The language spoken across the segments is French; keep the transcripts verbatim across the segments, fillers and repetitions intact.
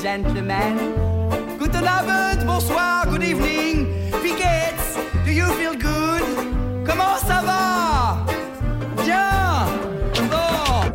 gentlemen. Guten Abend, bonsoir, good evening. Wie geht's? Do you feel good? Comment ça va? Bien. Bon.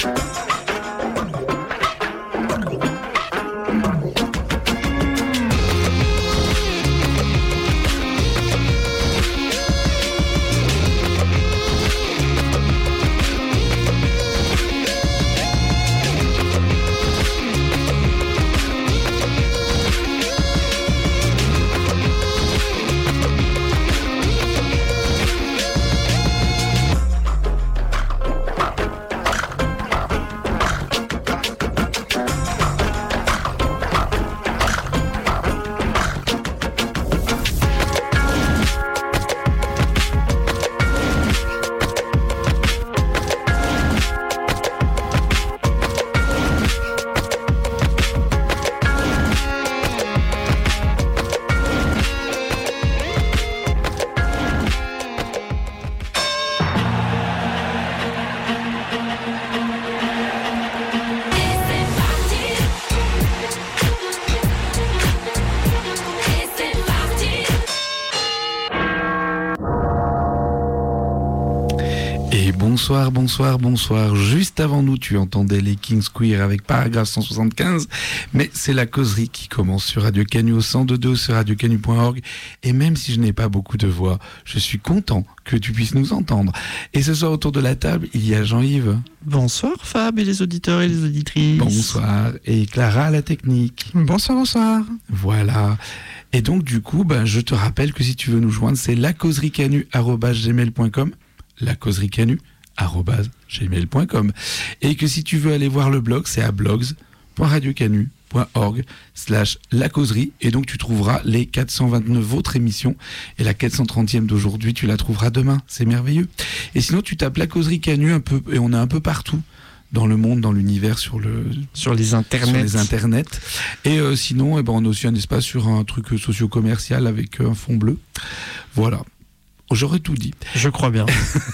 Bonsoir, bonsoir, bonsoir. Juste avant nous, tu entendais les Kings Queer avec Paragraphe cent soixante-quinze, mais c'est la causerie qui commence sur Radio Canu au cent deux deux sur radio canu point org. Et même si je n'ai pas beaucoup de voix, je suis content que tu puisses nous entendre. Et ce soir, autour de la table, il y a Jean-Yves. Bonsoir Fab et les auditeurs et les auditrices. Bonsoir. Et Clara à la technique. Bonsoir, bonsoir. Voilà. Et donc, du coup, ben, je te rappelle que si tu veux nous joindre, c'est lacauseriecanu arobase gmail point com. lacauseriecanu arobase gmail point com. Et que si tu veux aller voir le blog, c'est à blogs point radio canu point org slash la causerie. Et donc tu trouveras les quatre cent vingt-neuf autres émissions. Et la quatre cent trentième d'aujourd'hui, tu la trouveras demain. C'est merveilleux. Et sinon, tu tapes la causerie Canu un peu, et on est un peu partout dans le monde, dans l'univers, sur le sur les internets. Sur les internets. Et euh, sinon, eh ben, on a aussi un espace sur un truc socio-commercial avec un fond bleu. Voilà. J'aurais tout dit. Je crois bien.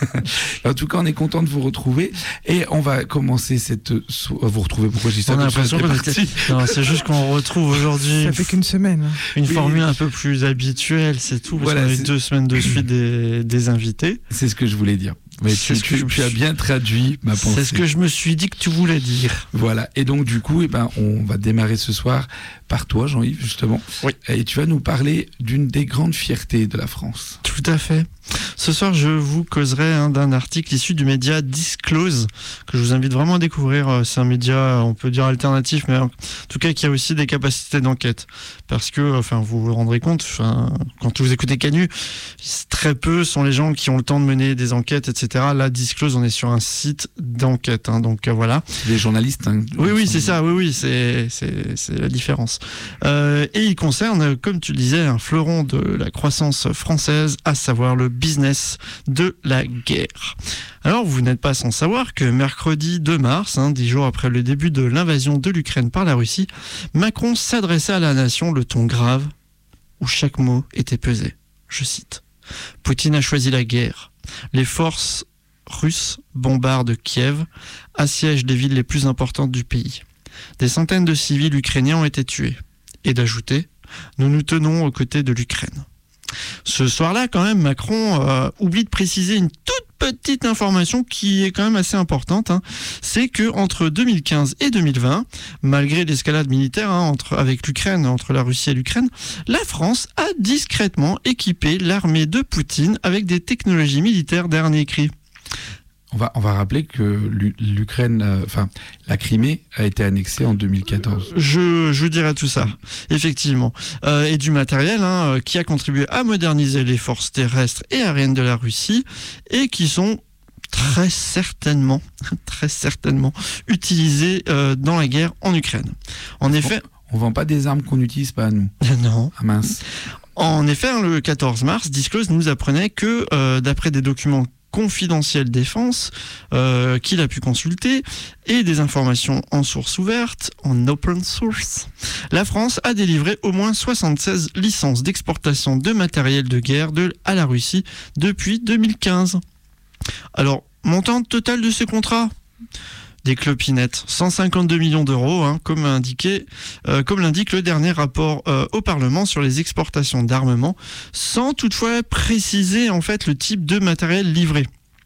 En tout cas, on est content de vous retrouver et on va commencer cette. So- vous retrouver pourquoi je dis ça? On a l'impression qu'on était. Non, c'est juste qu'on retrouve aujourd'hui. Ça fait qu'une semaine. Une oui. formule un peu plus habituelle, c'est tout. Parce Voilà, qu'on a eu c'est... deux semaines de suite des, des invités. C'est ce que je voulais dire. Mais tu, tu, je... tu as bien traduit ma pensée. C'est ce que je me suis dit que tu voulais dire. Voilà. Et donc, du coup, eh ben, on va démarrer ce soir par toi, Jean-Yves, justement. Oui. Et tu vas nous parler d'une des grandes fiertés de la France. Tout à fait. Ce soir, je vous causerai hein, d'un article issu du média Disclose, que je vous invite vraiment à découvrir. C'est un média, on peut dire alternatif, mais en tout cas qui a aussi des capacités d'enquête. Parce que, enfin, vous vous rendrez compte, enfin, quand vous écoutez Canu, très peu sont les gens qui ont le temps de mener des enquêtes, et cetera. Là, Disclose, on est sur un site d'enquête, hein, donc euh, voilà. Les journalistes. Hein, oui, oui, c'est ça. Oui, oui, c'est c'est c'est la différence. Euh, et il concerne, comme tu le disais, un fleuron de la croissance française, à savoir le business de la guerre. Alors, vous n'êtes pas sans savoir que mercredi deux mars, hein, dix jours après le début de l'invasion de l'Ukraine par la Russie, Macron s'adressait à la nation le ton grave, où chaque mot était pesé. Je cite. « Poutine a choisi la guerre. Les forces russes bombardent Kiev, assiègent les villes les plus importantes du pays. Des centaines de civils ukrainiens ont été tués. » Et d'ajouter « Nous nous tenons aux côtés de l'Ukraine. » Ce soir-là, quand même, Macron euh, oublie de préciser une toute petite information qui est quand même assez importante. Hein. C'est que entre deux mille quinze et deux mille vingt, malgré l'escalade militaire hein, entre, avec l'Ukraine, entre la Russie et l'Ukraine, la France a discrètement équipé l'armée de Poutine avec des technologies militaires dernier cri. On va, on va rappeler que l'Ukraine, euh, enfin, la Crimée a été annexée en deux mille quatorze. Je, je vous dirai tout ça, effectivement. Euh, et du matériel hein, qui a contribué à moderniser les forces terrestres et aériennes de la Russie et qui sont très certainement, très certainement utilisés euh, dans la guerre en Ukraine. En effet... On, on vend pas des armes qu'on n'utilise pas, nous. Non. Ah mince. En effet, le quatorze mars, Disclose nous apprenait que, euh, d'après des documents confidentiel défense euh, qu'il a pu consulter et des informations en source ouverte, en open source, la France a délivré au moins soixante-seize licences d'exportation de matériel de guerre de, à la Russie depuis deux mille quinze. Alors, montant total de ces contrats ? des clopinettes. cent cinquante-deux millions d'euros, hein, comme, indiqué, euh, comme l'indique le dernier rapport euh, au Parlement sur les exportations d'armement, sans toutefois préciser en fait le type de matériel livré.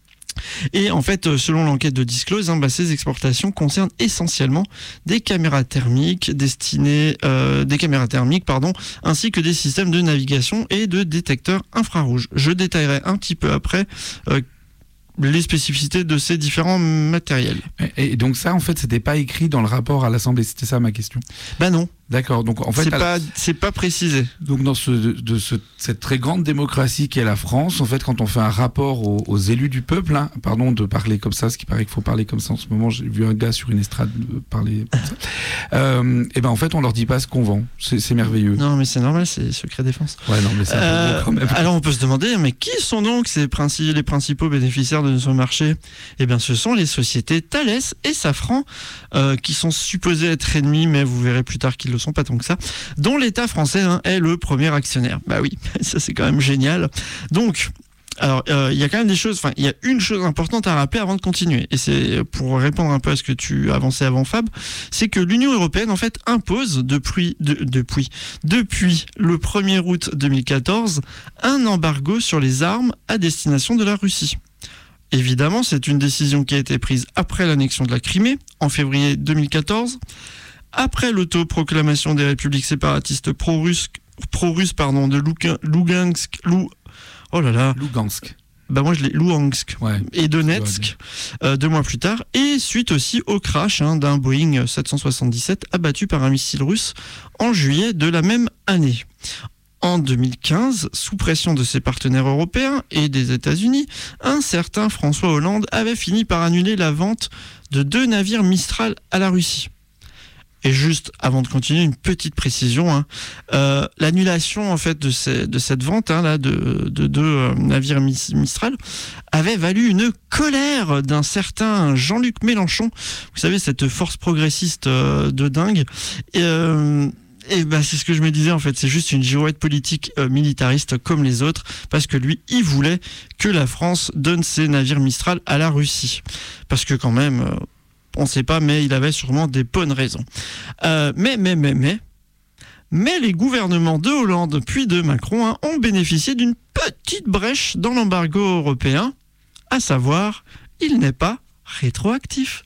Et en fait, selon l'enquête de Disclose, hein, bah, ces exportations concernent essentiellement des caméras thermiques destinées, euh, des caméras thermiques, pardon, ainsi que des systèmes de navigation et de détecteurs infrarouges. Je détaillerai un petit peu après euh, les spécificités de ces différents matériels. Et, et donc ça, en fait, c'était pas écrit dans le rapport à l'Assemblée. C'était ça ma question. Bah non. D'accord. Donc en fait, c'est à pas, la... c'est pas précisé. Donc dans ce, de ce, cette très grande démocratie qu'est la France, en fait, quand on fait un rapport aux, aux élus du peuple, hein, pardon de parler comme ça, ce qui paraît qu'il faut parler comme ça en ce moment. J'ai vu un gars sur une estrade parler comme ça. euh, et ben en fait, on leur dit pas ce qu'on vend. C'est, c'est merveilleux. Non, mais c'est normal, c'est secret défense. Ouais, non, mais c'est un peu euh, gros quand même. Alors on peut se demander, mais qui sont donc ces princi- les principaux bénéficiaires de ce marché ? Eh bien, ce sont les sociétés Thales et Safran, euh, qui sont supposés être ennemis, mais vous verrez plus tard qu'ils le sont pas tant que ça, dont l'État français hein, est le premier actionnaire. Bah oui, ça c'est quand même génial. Donc, alors il euh, y a quand même des choses, enfin il y a une chose importante à rappeler avant de continuer, et c'est pour répondre un peu à ce que tu avançais avant Fab, c'est que l'Union européenne en fait impose depuis, de, depuis, depuis le premier août deux mille quatorze un embargo sur les armes à destination de la Russie. Évidemment, c'est une décision qui a été prise après l'annexion de la Crimée, en février deux mille quatorze, après l'autoproclamation des républiques séparatistes pro-russes, pro-russes pardon, de Lugansk, Lou, oh là là, Lugansk. Bah moi je l'ai Luhansk Ouais, et Donetsk euh, deux mois plus tard, et suite aussi au crash hein, d'un Boeing sept cent soixante-dix-sept abattu par un missile russe en juillet de la même année. En deux mille quinze, sous pression de ses partenaires européens et des États-Unis, un certain François Hollande avait fini par annuler la vente de deux navires Mistral à la Russie. Et juste avant de continuer, une petite précision, hein, euh, l'annulation en fait de, ces, de cette vente hein, là de, de deux euh, navires Mistral avait valu une colère d'un certain Jean-Luc Mélenchon. Vous savez, cette force progressiste euh, de dingue. Et, euh, Et ben c'est ce que je me disais en fait, c'est juste une girouette politique euh, militariste comme les autres, parce que lui, il voulait que la France donne ses navires Mistral à la Russie, parce que quand même, euh, on ne sait pas, mais il avait sûrement des bonnes raisons. Euh, mais mais mais mais mais les gouvernements de Hollande puis de Macron hein, ont bénéficié d'une petite brèche dans l'embargo européen, à savoir, il n'est pas rétroactif.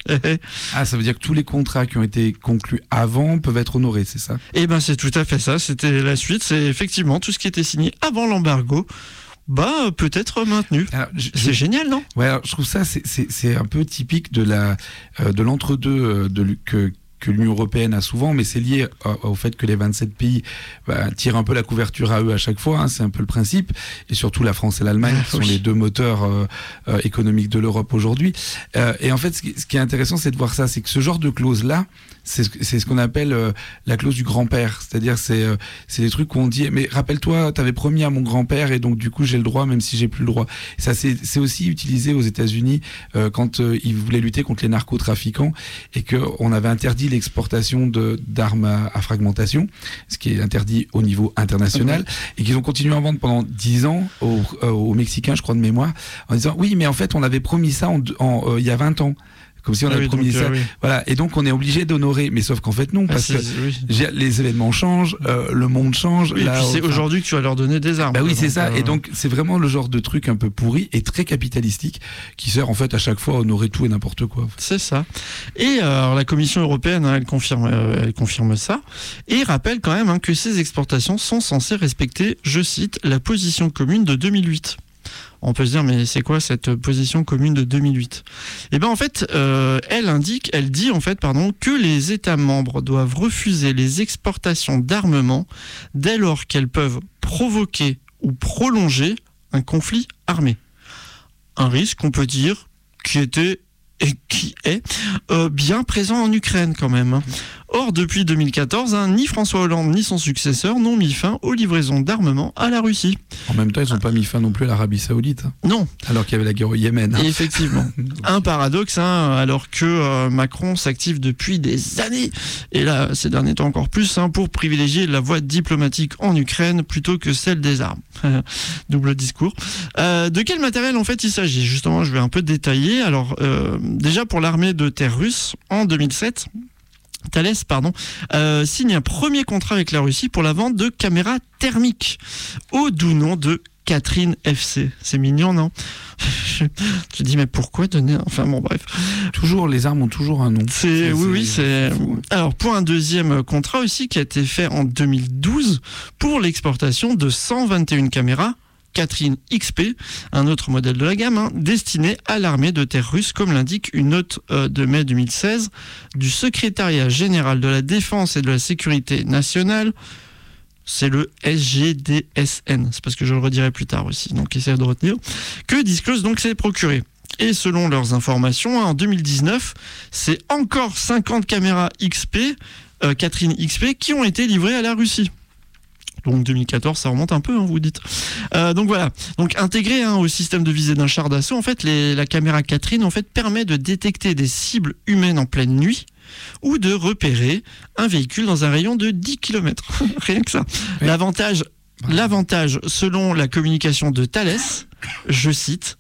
Ah, ça veut dire que tous les contrats qui ont été conclus avant peuvent être honorés, c'est ça ? Eh ben, c'est tout à fait ça. C'était la suite. C'est effectivement tout ce qui était signé avant l'embargo, bah peut être maintenu. Alors, je, c'est je, génial, non ? Ouais, alors, je trouve ça c'est, c'est, c'est un peu typique de la euh, de l'entre-deux de que que l'Union européenne a souvent, mais c'est lié au, au fait que les vingt-sept pays bah, tirent un peu la couverture à eux à chaque fois, hein, c'est un peu le principe, et surtout la France et l'Allemagne, qui sont oui. les deux moteurs euh, euh, économiques de l'Europe aujourd'hui. Euh, et en fait, ce qui, ce qui est intéressant, c'est de voir ça, c'est que ce genre de clause-là, c'est, c'est ce qu'on appelle euh, la clause du grand-père, c'est-à-dire c'est, euh, c'est des trucs qu'on dit, mais rappelle-toi, t'avais promis à mon grand-père, et donc du coup j'ai le droit, même si j'ai plus le droit. Et ça, c'est, c'est aussi utilisé aux États-Unis euh, quand euh, ils voulaient lutter contre les narcotrafiquants, et qu'on avait interdit l'exportation de, d'armes à, à fragmentation, ce qui est interdit au niveau international, okay. et qu'ils ont continué à vendre pendant dix ans aux, euh, aux Mexicains, je crois de mémoire, en disant oui, mais en fait on avait promis ça en, en, euh, il y a vingt ans. Comme si on ah avait oui, promis donc, ça. Euh, oui. Voilà. Et donc, on est obligé d'honorer. Mais sauf qu'en fait, non, parce ah, que oui. les événements changent, euh, le monde change. Oui, là, et puis c'est enfin... aujourd'hui que tu vas leur donner des armes. Bah oui, donc, c'est ça. Euh... Et donc, c'est vraiment le genre de truc un peu pourri et très capitalistique qui sert en fait à chaque fois à honorer tout et n'importe quoi. C'est ça. Et euh, alors, la Commission européenne, hein, elle confirme, euh, elle confirme ça et rappelle quand même hein, que ces exportations sont censées respecter, je cite, la position commune de deux mille huit. On peut se dire, mais c'est quoi cette position commune de deux mille huit ? Eh bien, en fait, euh, elle indique, elle dit en fait, pardon, que les États membres doivent refuser les exportations d'armement dès lors qu'elles peuvent provoquer ou prolonger un conflit armé. Un risque, on peut dire, qui était et qui est euh, bien présent en Ukraine quand même. Or, depuis deux mille quatorze, hein, ni François Hollande ni son successeur n'ont mis fin aux livraisons d'armement à la Russie. En même temps, ils n'ont pas mis fin non plus à l'Arabie Saoudite. Hein. Non. Alors qu'il y avait la guerre au Yémen. Hein. Effectivement. Un paradoxe, hein, alors que euh, Macron s'active depuis des années, et là, ces derniers temps encore plus, hein, pour privilégier la voie diplomatique en Ukraine plutôt que celle des armes. Double discours. Euh, de quel matériel, en fait, il s'agit ? Justement, je vais un peu détailler. Alors, euh, déjà, pour l'armée de terre russe, en deux mille sept... Thales pardon, euh, signe un premier contrat avec la Russie pour la vente de caméras thermiques au doux nom de Catherine F C. C'est mignon, non ? Je te dis, mais pourquoi donner... Enfin bon, bref. Toujours, les armes ont toujours un nom. C'est, c'est oui, oui, c'est... c'est... Alors, pour un deuxième contrat aussi qui a été fait en deux mille douze pour l'exportation de cent vingt et une caméras Catherine X P, un autre modèle de la gamme, hein, destiné à l'armée de terre russe, comme l'indique une note euh, de mai deux mille seize du secrétariat général de la défense et de la sécurité nationale. C'est le S G D S N, c'est parce que je le redirai plus tard aussi, donc essayez de retenir, que disclose donc s'est procuré. Et selon leurs informations, hein, en deux mille dix-neuf, c'est encore cinquante caméras X P, euh, Catherine X P, qui ont été livrées à la Russie. Donc deux mille quatorze, ça remonte un peu, hein, vous dites. Euh, donc voilà. Donc intégré hein, au système de visée d'un char d'assaut, en fait, les, la caméra Catherine en fait permet de détecter des cibles humaines en pleine nuit ou de repérer un véhicule dans un rayon de dix kilomètres. Rien que ça. Oui. L'avantage, l'avantage, selon la communication de Thales, je cite,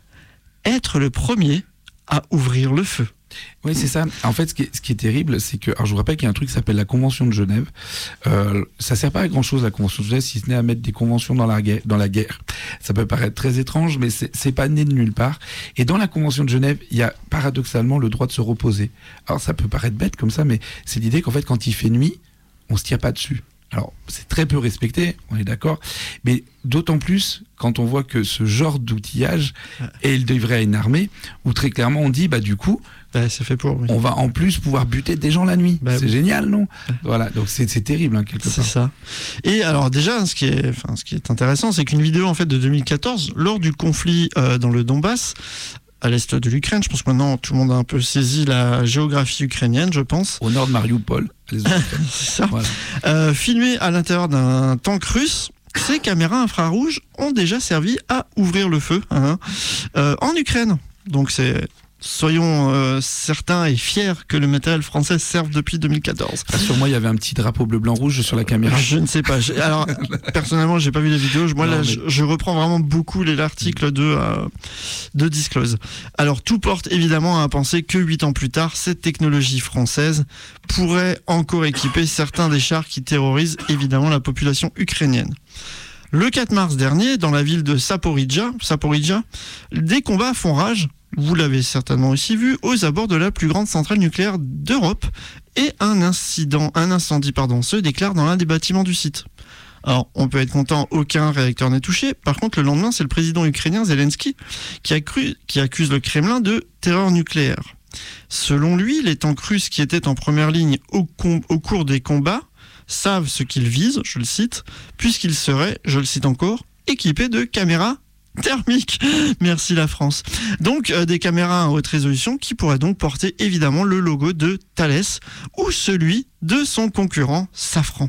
être le premier à ouvrir le feu. Oui, c'est ça. En fait, ce qui est, ce qui est terrible, c'est que... Alors, je vous rappelle qu'il y a un truc qui s'appelle la Convention de Genève. Euh, ça sert pas à grand-chose, la Convention de Genève, si ce n'est à mettre des conventions dans la guerre. Dans la guerre. Ça peut paraître très étrange, mais c'est, c'est pas né de nulle part. Et dans la Convention de Genève, il y a paradoxalement le droit de se reposer. Alors, ça peut paraître bête comme ça, mais c'est l'idée qu'en fait, quand il fait nuit, on se tire pas dessus. Alors, c'est très peu respecté, on est d'accord, mais d'autant plus quand on voit que ce genre d'outillage est livré à une armée, où très clairement on dit, bah du coup, bah, c'est fait pour, oui. On va en plus pouvoir buter des gens la nuit. Bah, c'est oui. génial, non ? Ouais. Voilà, donc c'est, c'est terrible, hein, quelque part. C'est ça. Et alors déjà, ce qui est, enfin, ce qui est intéressant, c'est qu'une vidéo en fait de deux mille quatorze, lors du conflit euh, dans le Donbass, à l'est de l'Ukraine, je pense que maintenant tout le monde a un peu saisi la géographie ukrainienne, je pense. Au nord de Mariupol. Les c'est ça. Voilà. Euh, filmé à l'intérieur d'un tank russe, ces caméras infrarouges ont déjà servi à ouvrir le feu hein, euh, en Ukraine. Donc c'est... Soyons euh, certains et fiers que le matériel français serve depuis deux mille quatorze. Ah, sur moi, il y avait un petit drapeau bleu-blanc-rouge sur la caméra. Je ne sais pas. J'ai, alors, personnellement, j'ai pas vu les vidéos. Moi, non, là, mais... je, je reprends vraiment beaucoup les, l'article de, euh, de Disclose. Alors, tout porte évidemment à penser que huit ans plus tard, cette technologie française pourrait encore équiper certains des chars qui terrorisent évidemment la population ukrainienne. Le quatre mars dernier, dans la ville de Zaporijia, Zaporijia, des combats font rage. Vous l'avez certainement aussi vu, aux abords de la plus grande centrale nucléaire d'Europe, et un incident, un incendie pardon, se déclare dans l'un des bâtiments du site. Alors, on peut être content, aucun réacteur n'est touché. Par contre, le lendemain, c'est le président ukrainien Zelensky qui, a cru, qui accuse le Kremlin de terreur nucléaire. Selon lui, les tanks russes qui étaient en première ligne au, com- au cours des combats savent ce qu'ils visent, je le cite, puisqu'ils seraient, je le cite encore, équipés de caméras thermique. Merci la France. Donc euh, des caméras à haute résolution qui pourraient donc porter évidemment le logo de Thales ou celui de son concurrent Safran.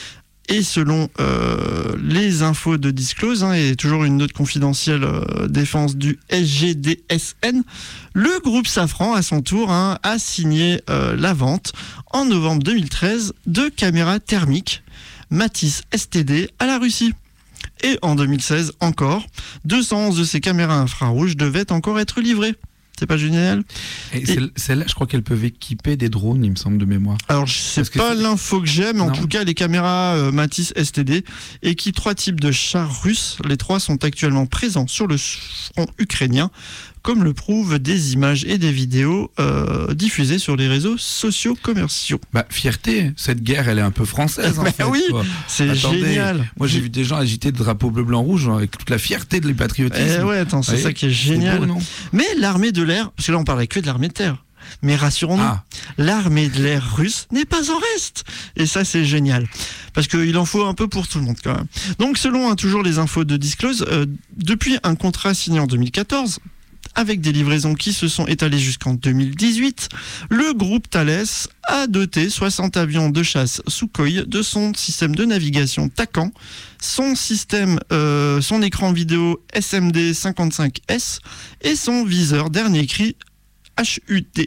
Et selon euh, les infos de Disclose, hein, et toujours une note confidentielle euh, défense du S G D S N, le groupe Safran, à son tour, hein, a signé euh, la vente en novembre deux mille treize de caméras thermiques Matis S T D à la Russie. Et en deux mille seize encore, deux cent onze de ces caméras infrarouges devaient encore être livrées. C'est pas génial. Et, et celle-là, je crois qu'elles peuvent équiper des drones, il me semble, de mémoire. Alors, c'est pas l'info que j'ai, mais non. En tout cas, les caméras euh, Matis S T D équipent trois types de chars russes. Les trois sont actuellement présents sur le front ukrainien, comme le prouvent des images et des vidéos euh, diffusées sur les réseaux sociaux commerciaux. Bah, fierté, cette guerre, elle est un peu française, en bah fait. Oui, quoi. C'est Attendez, génial. Moi, j'ai vu des gens agiter le drapeau bleu-blanc-rouge avec toute la fierté de patriotisme. Eh ouais, attends, c'est ça qui est génial. C'est beau, non ? Mais l'armée de l'air, parce que là, on parlait que de l'armée de terre. Mais rassurons-nous, ah. l'armée de l'air russe n'est pas en reste. Et ça, c'est génial. Parce qu'il en faut un peu pour tout le monde, quand même. Donc, selon hein, toujours les infos de Disclose, euh, depuis un contrat signé en deux mille quatorze, avec des livraisons qui se sont étalées jusqu'en deux mille dix-huit, le groupe Thales a doté soixante avions de chasse Sukhoi de son système de navigation TACAN, son système, euh, son écran vidéo S M D cinquante-cinq S et son viseur dernier cri H U D.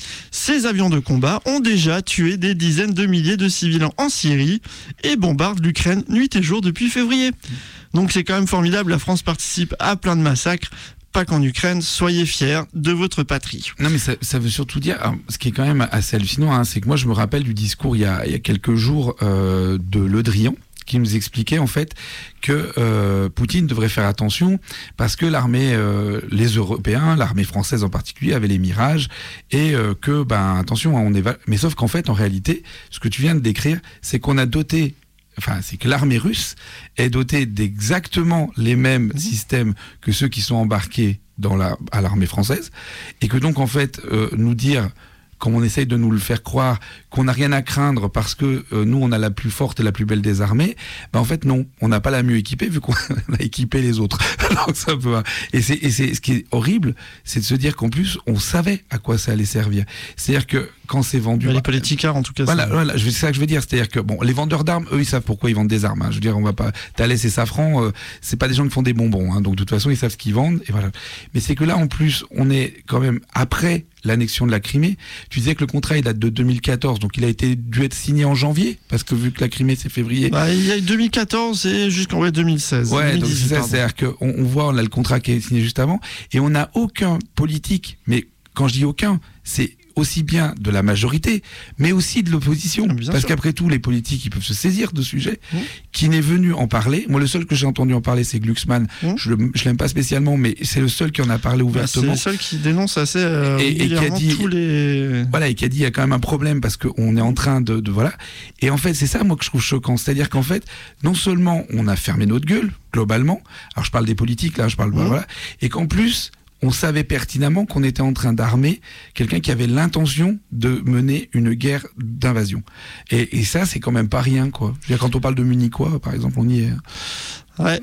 Ces avions de combat ont déjà tué des dizaines de milliers de civils en Syrie et bombardent l'Ukraine nuit et jour depuis février. Donc c'est quand même formidable, la France participe à plein de massacres, pas qu'en Ukraine, soyez fiers de votre patrie. Non mais ça, ça veut surtout dire, alors, ce qui est quand même assez hallucinant, hein, c'est que moi je me rappelle du discours il y a, il y a quelques jours euh, de Le Drian, qui nous expliquait en fait que euh, Poutine devrait faire attention parce que l'armée, euh, les Européens, l'armée française en particulier, avait les Mirages et euh, que, ben attention, on est... Va... Mais sauf qu'en fait, en réalité, ce que tu viens de décrire, c'est qu'on a doté... Enfin, c'est que l'armée russe est dotée d'exactement les mêmes mmh. systèmes que ceux qui sont embarqués dans la, à l'armée française et que donc, en fait, euh, nous dire... comme on essaye de nous le faire croire, qu'on n'a rien à craindre parce que euh, nous, on a la plus forte et la plus belle des armées, ben en fait, non, on n'a pas la mieux équipée vu qu'on a équipé les autres. Donc, ça peut... Et, c'est, et c'est, ce qui est horrible, c'est de se dire qu'en plus, on savait à quoi ça allait servir. C'est-à-dire que quand c'est vendu... Les politicards, en tout cas. Voilà, voilà, c'est ça que je veux dire. C'est-à-dire que, bon, les vendeurs d'armes, eux, ils savent pourquoi ils vendent des armes. Hein. Je veux dire, on va pas... Thales et Safran, euh, c'est pas des gens qui font des bonbons. Hein. Donc, de toute façon, ils savent ce qu'ils vendent. Et voilà. Mais c'est que là, en plus, on est quand même après l'annexion de la Crimée. Tu disais que le contrat, il date de deux mille quatorze, donc il a été dû être signé en janvier, parce que vu que la Crimée, c'est février. Bah, il y a eu deux mille quatorze et jusqu'en ouais, deux mille seize. Ouais, donc c'est ça, c'est-à-dire qu'on on voit, on a le contrat qui est signé juste avant, et on n'a aucun politique, mais quand je dis aucun, c'est aussi bien de la majorité, mais aussi de l'opposition. Bien parce sûr. Qu'après tout, les politiques, ils peuvent se saisir de sujets. Mmh. Qui n'est venu en parler. Moi, le seul que j'ai entendu en parler, c'est Glucksmann. Mmh. Je, je l'aime pas spécialement, mais c'est le seul qui en a parlé ouvertement. Bah, c'est le seul qui dénonce assez euh, et, et qui a dit, tous les... Voilà, et qui a dit, il y a quand même un problème parce qu'on est en train de, de... Voilà. Et en fait, c'est ça, moi, que je trouve choquant. C'est-à-dire qu'en fait, non seulement on a fermé notre gueule, globalement, alors je parle des politiques, là, je parle... Mmh. Voilà, et qu'en plus... on savait pertinemment qu'on était en train d'armer quelqu'un qui avait l'intention de mener une guerre d'invasion. Et, et ça, c'est quand même pas rien, quoi. Je veux dire, quand on parle de Munichois, par exemple, on y est. Ouais.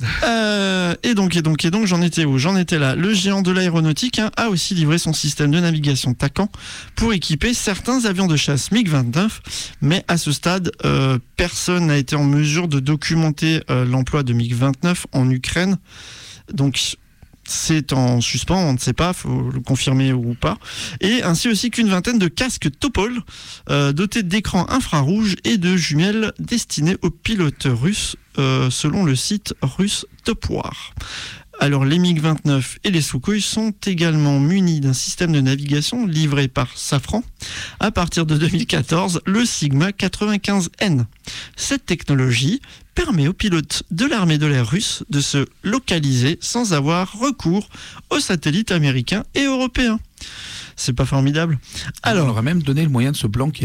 Euh, et donc, et donc, et donc, j'en étais où ? J'en étais là. Le géant de l'aéronautique hein, a aussi livré son système de navigation TACAN pour équiper certains avions de chasse MiG vingt-neuf. Mais à ce stade, euh, personne n'a été en mesure de documenter euh, l'emploi de MiG vingt-neuf en Ukraine. Donc, c'est en suspens, on ne sait pas, faut le confirmer ou pas. Et ainsi aussi qu'une vingtaine de casques Topol euh, dotés d'écrans infrarouges et de jumelles destinées aux pilotes russes, euh, selon le site russe Topwar. Alors les MiG vingt-neuf et les Sukhoi sont également munis d'un système de navigation livré par Safran à partir de deux mille quatorze, le Sigma quatre-vingt-quinze N. Cette technologie permet aux pilotes de l'armée de l'air russe de se localiser sans avoir recours aux satellites américains et européens. C'est pas formidable. Alors, on aurait même donné le moyen de se planquer.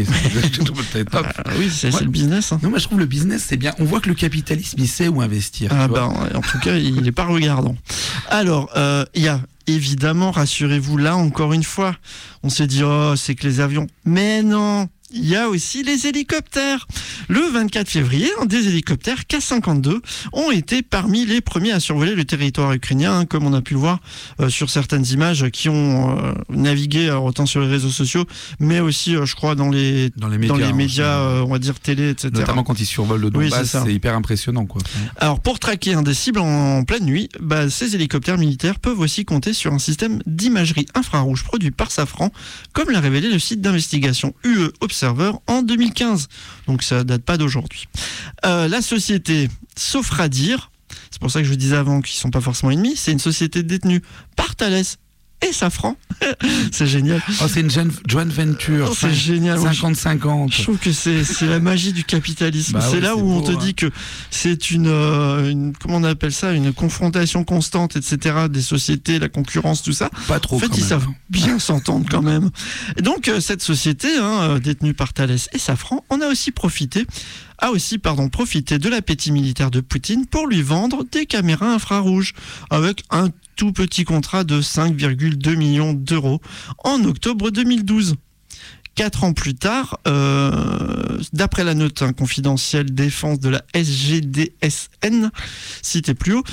Ah, oui, c'est, ouais. c'est le business. Hein. Non, mais je trouve le business, c'est bien. On voit que le capitalisme, il sait où investir. Ah ben, en tout cas, il n'est pas regardant. Alors, il euh, y a évidemment, rassurez-vous, là, encore une fois, on s'est dit, oh, c'est que les avions. Mais non! Il y a aussi les hélicoptères. Le vingt-quatre février, des hélicoptères K cinquante-deux ont été parmi les premiers à survoler le territoire ukrainien, hein, comme on a pu le voir euh, sur certaines images qui ont euh, navigué alors, autant sur les réseaux sociaux, mais aussi, euh, je crois, dans les, dans les médias, dans les médias euh, on va dire télé, et cetera. Notamment quand ils survolent le Donbass, oui, c'est, c'est hyper impressionnant, quoi. Alors, pour traquer hein, des cibles en, en pleine nuit, bah, ces hélicoptères militaires peuvent aussi compter sur un système d'imagerie infrarouge produit par Safran, comme l'a révélé le site d'investigation U E Observer en deux mille quinze, donc ça date pas d'aujourd'hui. Euh, la société Sofradir, c'est pour ça que je disais avant qu'ils sont pas forcément ennemis, c'est une société détenue par Thales et Safran. C'est génial. Oh, c'est une jeune joint venture. Oh, c'est génial. cinquante cinquante. Je trouve que c'est, c'est la magie du capitalisme. Bah c'est oui, là c'est où beau, on te hein. dit que c'est une, euh, une, comment on appelle ça, une confrontation constante, et cetera, des sociétés, la concurrence, tout ça. Pas trop. En fait, ils même. savent bien s'entendre quand même. Et donc, euh, cette société, hein, détenue par Thales et Safran, on a aussi profité a aussi pardon, profité de l'appétit militaire de Poutine pour lui vendre des caméras infrarouges avec un tout petit contrat de cinq virgule deux millions d'euros en octobre deux mille douze. Quatre ans plus tard, euh, d'après la note hein, confidentielle défense de la S G D S N, citée plus haut,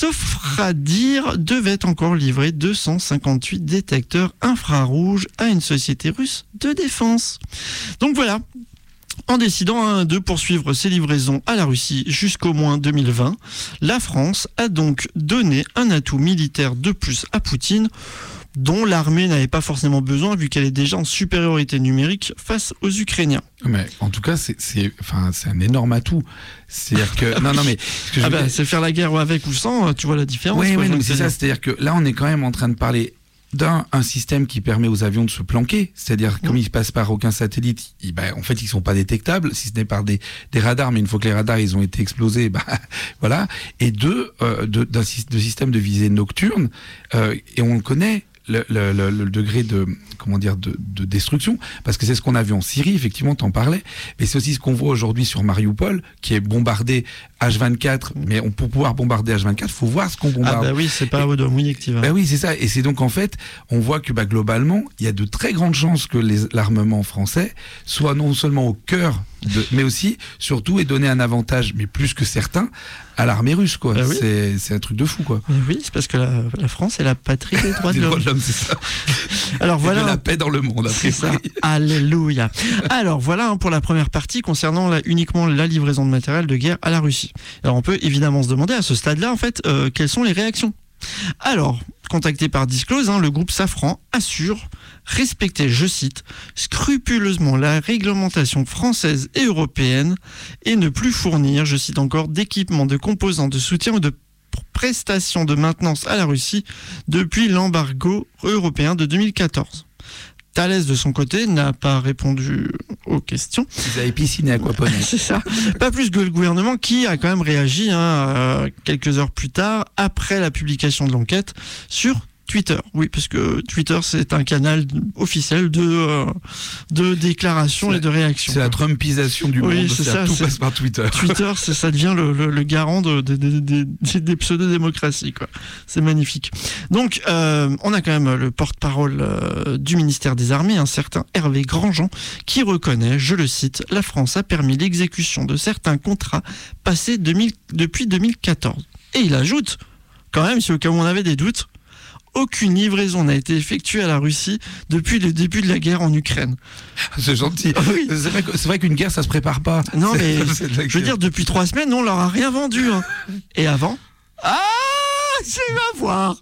Sofradir devait encore livrer deux cent cinquante-huit détecteurs infrarouges à une société russe de défense. Donc voilà. En décidant hein, de poursuivre ses livraisons à la Russie jusqu'au moins deux mille vingt, la France a donc donné un atout militaire de plus à Poutine, dont l'armée n'avait pas forcément besoin vu qu'elle est déjà en supériorité numérique face aux Ukrainiens. Mais en tout cas, c'est, c'est, enfin, c'est un énorme atout. C'est-à-dire que non, non, mais ce que je ah bah, veux... c'est faire la guerre avec ou sans, tu vois la différence. Oui, quoi, oui, donc c'est ça. C'est-à-dire que là, on est quand même en train de parler d'un un système qui permet aux avions de se planquer, c'est-à-dire comme ils passent par aucun satellite, ils, bah, en fait ils sont pas détectables, si ce n'est par des, des radars, mais une fois que les radars ils ont été explosés, bah voilà. Et deux, euh, de, d'un de système de visée nocturne, euh, et on le connaît. Le, le, le, le degré de comment dire de, de destruction, parce que c'est ce qu'on a vu en Syrie, effectivement, t'en parlais, mais c'est aussi ce qu'on voit aujourd'hui sur Mariupol, qui est bombardé H vingt-quatre, mais on, pour pouvoir bombarder H vingt-quatre, faut voir ce qu'on bombarde. Ah bah oui, c'est pas de mouiller que tu vas. Bah oui, c'est ça, et c'est donc en fait, on voit que bah, globalement, il y a de très grandes chances que les, l'armement français soit non seulement au cœur de, mais aussi, surtout, et donner un avantage, mais plus que certains, à l'armée russe, quoi. Ah oui. C'est, c'est un truc de fou, quoi. Mais oui, c'est parce que la, la France est la patrie des droits de Des l'homme. droits de l'homme, c'est ça. Alors Et voilà. de la paix dans le monde, après. C'est ça. Alléluia. Alors voilà hein, pour la première partie concernant la, uniquement la livraison de matériel de guerre à la Russie. Alors on peut évidemment se demander à ce stade-là, en fait, euh, quelles sont les réactions. Alors, contacté par Disclose, hein, le groupe Safran assure respecter, je cite, scrupuleusement la réglementation française et européenne et ne plus fournir, je cite encore, d'équipements, de composants, de soutien ou de prestations de maintenance à la Russie depuis l'embargo européen de deux mille quatorze. Thales, de son côté, n'a pas répondu aux questions. Ils avaient piscine et aquaponie. C'est ça. Pas plus que le gouvernement qui a quand même réagi hein, euh, quelques heures plus tard, après la publication de l'enquête, sur Twitter. Oui, parce que Twitter, c'est un canal officiel de, euh, de déclarations c'est et de réactions. C'est la Trumpisation du oui, monde. c'est ça, tout c'est... passe par Twitter. Twitter, c'est, ça devient le, le, le garant de, de, de, de, de, des pseudo-démocraties, quoi. C'est magnifique. Donc, euh, on a quand même le porte-parole euh, du ministère des Armées, un certain Hervé Grandjean, qui reconnaît, je le cite, la France a permis l'exécution de certains contrats passés deux mille, depuis deux mille quatorze. Et il ajoute, quand même, si au cas où on avait des doutes, aucune livraison n'a été effectuée à la Russie depuis le début de la guerre en Ukraine. C'est gentil. Oui. C'est vrai, que, c'est vrai qu'une guerre, ça se prépare pas. Non, c'est, mais c'est je veux dire, depuis trois semaines, on leur a rien vendu. Hein. Et avant, ah, tu vas voir.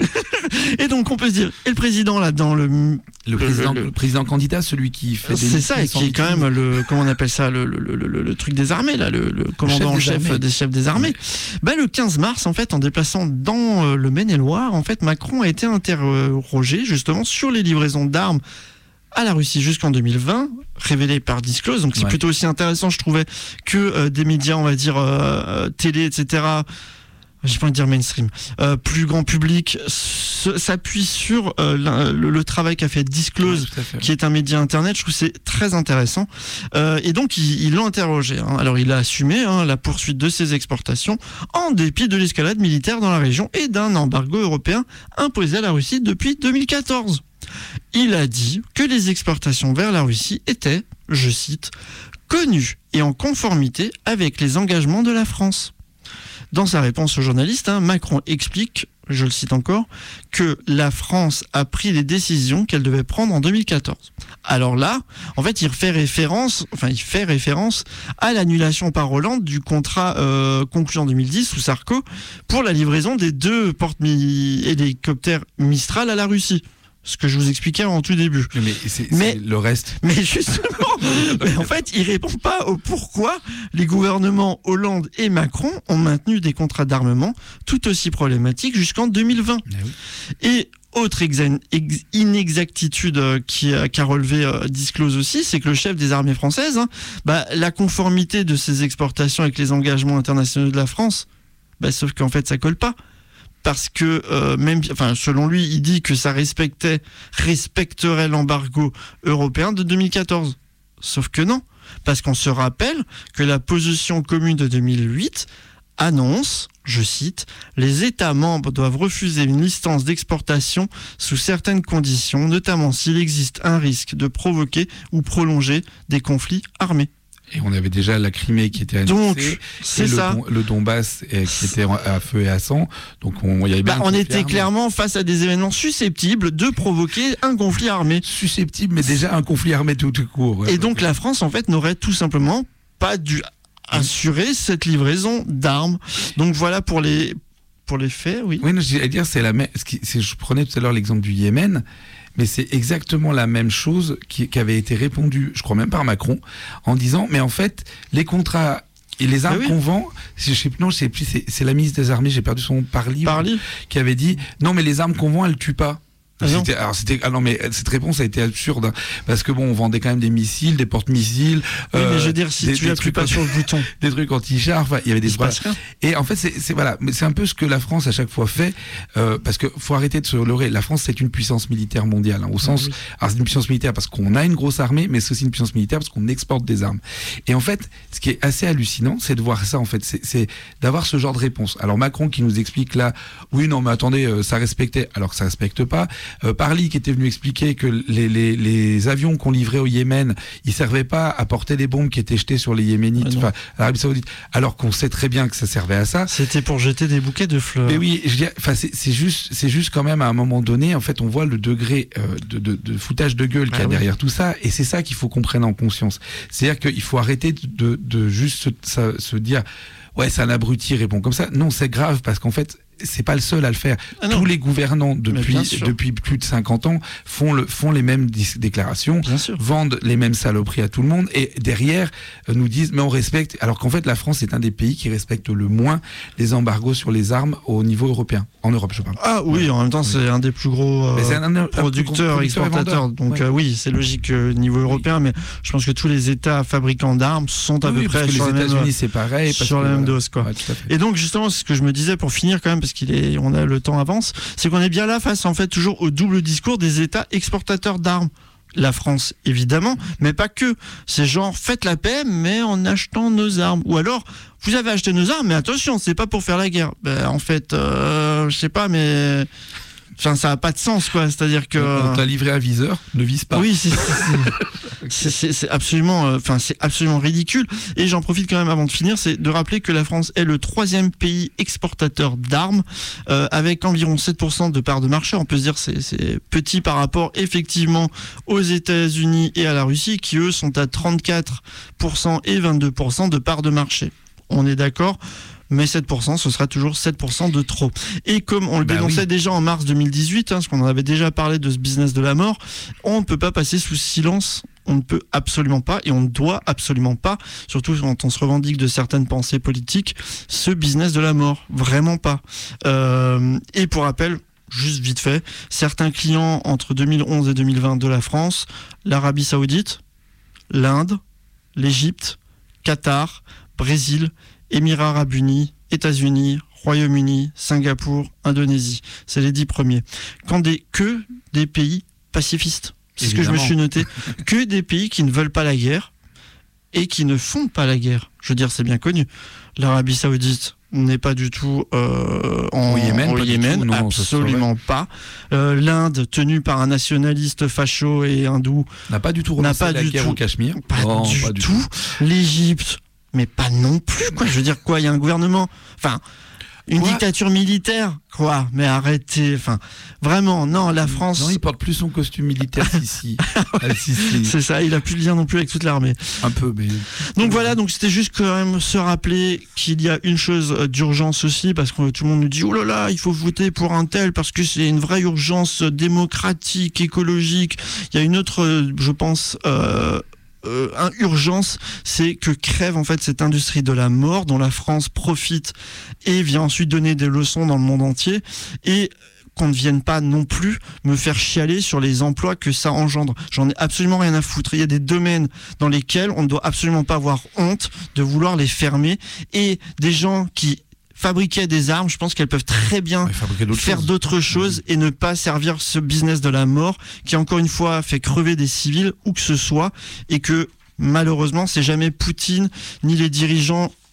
Et donc, on peut se dire, et le président là-dedans, le le président, le, le, le président candidat, celui qui fait des c'est ça, et qui est quand même le, comment on appelle ça, le, le, le, le, le truc des armées, là, le, le commandant en chef, chef des chefs des armées. Ouais. Bah, le quinze mars, en fait, en déplaçant dans le Maine-et-Loire, en fait, Macron a été interrogé justement sur les livraisons d'armes à la Russie jusqu'en deux mille vingt, révélé par Disclose. Donc c'est ouais. plutôt aussi intéressant, je trouvais, que euh, des médias, on va dire, euh, télé, et cetera, j'ai pas envie de dire mainstream, euh, plus grand public, se, s'appuie sur euh, le, le travail qu'a fait Disclose, ouais, fait. qui est un média internet. Je trouve que c'est très intéressant. Euh, et donc, ils, ils l'ont interrogé. Hein. Alors, il a assumé hein, la poursuite de ses exportations en dépit de l'escalade militaire dans la région et d'un embargo européen imposé à la Russie depuis deux mille quatorze. Il a dit que les exportations vers la Russie étaient, je cite, connues et en conformité avec les engagements de la France. Dans sa réponse aux journalistes, hein, Macron explique, je le cite encore, que la France a pris les décisions qu'elle devait prendre en deux mille quatorze. Alors là, en fait, il fait référence, enfin, il fait référence à l'annulation par Hollande du contrat euh, conclu en deux mille dix sous Sarko pour la livraison des deux porte-hélicoptères Mistral à la Russie. Ce que je vous expliquais en tout début. Mais, c'est, mais c'est le reste. Mais justement, mais en fait, il répond pas au pourquoi les gouvernements Hollande et Macron ont maintenu des contrats d'armement tout aussi problématiques jusqu'en deux mille vingt. Oui. Et autre exa- ex- inexactitude euh, qui a, qu'a relevé euh, Disclose aussi, c'est que le chef des armées françaises, hein, bah, la conformité de ses exportations avec les engagements internationaux de la France, bah, sauf qu'en fait, ça colle pas. Parce que euh, même, enfin, selon lui, il dit que ça respectait, respecterait l'embargo européen de deux mille quatorze. Sauf que non, parce qu'on se rappelle que la position commune de deux mille huit annonce, je cite, « Les États membres doivent refuser une licence d'exportation sous certaines conditions, notamment s'il existe un risque de provoquer ou prolonger des conflits armés. » Et on avait déjà la Crimée qui était annexée. Donc, c'est et le, ça. Don, le Donbass eh, qui était à feu et à sang. Donc, on, y avait bien bah, on était armé. clairement face à des événements susceptibles de provoquer un conflit armé. Susceptible, mais déjà un conflit armé tout, tout court. Ouais, et ouais, donc, ouais. la France, en fait, n'aurait tout simplement pas dû assurer cette livraison d'armes. Donc, voilà pour les, pour les faits, oui. Oui, non, j'allais dire, c'est la même. Je prenais tout à l'heure l'exemple du Yémen. Mais c'est exactement la même chose qui, qui avait été répondue, je crois même par Macron, en disant, mais en fait, les contrats et les armes ah oui. qu'on vend, je sais, non, je sais plus, c'est, c'est la ministre des Armées, j'ai perdu son nom, Parly, Parly, qui avait dit, non, mais les armes qu'on vend, elles tuent pas. Ah non. C'était, alors c'était, ah non mais cette réponse a été absurde hein, parce que bon on vendait quand même des missiles, des porte-missiles. Oui, euh, mais je veux dire si des, tu appuies pas sur le bouton, des trucs anti-char, enfin il y avait des trucs. Et en fait c'est, c'est voilà, mais c'est un peu ce que la France à chaque fois fait euh, parce que faut arrêter de se leurrer. La France c'est une puissance militaire mondiale hein, au sens, oui. alors c'est une puissance militaire parce qu'on a une grosse armée, mais c'est aussi une puissance militaire parce qu'on exporte des armes. Et en fait ce qui est assez hallucinant, c'est de voir ça en fait, c'est, c'est d'avoir ce genre de réponse. Alors Macron qui nous explique là, oui non mais attendez euh, ça respectait, alors que ça respecte pas. Euh, Parly qui était venu expliquer que les, les, les avions qu'on livrait au Yémen, ils servaient pas à porter les bombes qui étaient jetées sur les Yéménites, ah enfin, à l'Arabie Saoudite, alors qu'on sait très bien que ça servait à ça. C'était pour jeter des bouquets de fleurs. Mais oui, je dis, enfin, c'est, c'est juste, c'est juste quand même à un moment donné, en fait, on voit le degré euh, de, de, de foutage de gueule qu'il y a ah derrière oui. tout ça, et c'est ça qu'il faut qu'on prenne en conscience. C'est-à-dire qu'il faut arrêter de, de juste se, ça, se dire, ouais, c'est un abruti répond comme ça. Non, c'est grave parce qu'en fait, c'est pas le seul à le faire. Ah Tous les gouvernants depuis depuis plus de cinquante ans font le font les mêmes dis- déclarations, vendent les mêmes saloperies à tout le monde et derrière euh, nous disent mais on respecte, alors qu'en fait la France est un des pays qui respecte le moins les embargos sur les armes au niveau européen, en Europe je parle. Ah oui, ouais. en même temps c'est oui. un des plus gros euh, c'est un, un, producteurs un exportateurs donc ouais. euh, oui, c'est logique au niveau européen oui. mais je pense que tous les États fabricants d'armes sont à oui, peu près sur les États-Unis même, c'est pareil sur la même dose quoi. Ouais, et donc justement c'est ce que je me disais pour finir quand même parce qu'il est, on a le temps avance, c'est qu'on est bien là face en fait toujours au double discours des États exportateurs d'armes. La France évidemment, mais pas que. C'est genre faites la paix, mais en achetant nos armes. Ou alors vous avez acheté nos armes, mais attention, c'est pas pour faire la guerre. Ben, en fait, euh, je sais pas, mais. Enfin, ça n'a pas de sens, quoi. C'est-à-dire que. On t'a livré un viseur, ne vise pas. Oui, c'est, c'est, c'est, c'est, c'est absolument, enfin, euh, c'est absolument ridicule. Et j'en profite quand même avant de finir, c'est de rappeler que la France est le troisième pays exportateur d'armes, euh, avec environ sept pour cent de part de marché. On peut se dire c'est, c'est petit par rapport effectivement aux États-Unis et à la Russie, qui eux sont à trente-quatre pour cent et vingt-deux pour cent de part de marché. On est d'accord ? Mais sept pour cent, ce sera toujours sept pour cent de trop. Et comme on le bah dénonçait oui. déjà en mars deux mille dix-huit, hein, parce qu'on en avait déjà parlé de ce business de la mort, on ne peut pas passer sous silence, on ne peut absolument pas, et on ne doit absolument pas, surtout quand on se revendique de certaines pensées politiques, ce business de la mort. Vraiment pas. Euh, et pour rappel, juste vite fait, certains clients entre deux mille onze et deux mille vingt de la France, l'Arabie Saoudite, l'Inde, l'Égypte, Qatar, Brésil, Émirats Arabes Unis, États-Unis, Royaume-Uni, Singapour, Indonésie. C'est les dix premiers. Quand des, que des pays pacifistes. C'est Évidemment. Ce que je me suis noté. Que des pays qui ne veulent pas la guerre et qui ne font pas la guerre. Je veux dire, c'est bien connu. L'Arabie Saoudite n'est pas du tout euh, en, au Yémen, au Yémen tout, non, absolument pas. Euh, L'Inde, tenue par un nationaliste facho et hindou, n'a pas du tout relancé la guerre au Cachemire. Pas, non, du, pas du tout. tout. L'Égypte, mais pas non plus, quoi. Je veux dire, quoi, il y a un gouvernement, enfin, une quoi dictature militaire, quoi. Mais arrêtez, enfin, vraiment, non, la France. Non, il porte plus son costume militaire qu'ici. Ouais, c'est ça, il a plus de lien non plus avec toute l'armée. Un peu, mais. Donc voilà, donc c'était juste quand même se rappeler qu'il y a une chose d'urgence aussi, parce que tout le monde nous dit, oh là là, il faut voter pour un tel, parce que c'est une vraie urgence démocratique, écologique. Il y a une autre, je pense, euh, Euh, un urgence, c'est que crève en fait cette industrie de la mort dont la France profite et vient ensuite donner des leçons dans le monde entier, et qu'on ne vienne pas non plus me faire chialer sur les emplois que ça engendre. J'en ai absolument rien à foutre. Il y a des domaines dans lesquels on ne doit absolument pas avoir honte de vouloir les fermer, et des gens qui fabriquer des armes, je pense qu'elles peuvent très bien ouais, d'autres faire choses. d'autres choses mmh. et ne pas servir ce business de la mort qui, encore une fois, fait crever des civils, où que ce soit, et que, malheureusement, c'est jamais Poutine ni les dirigeants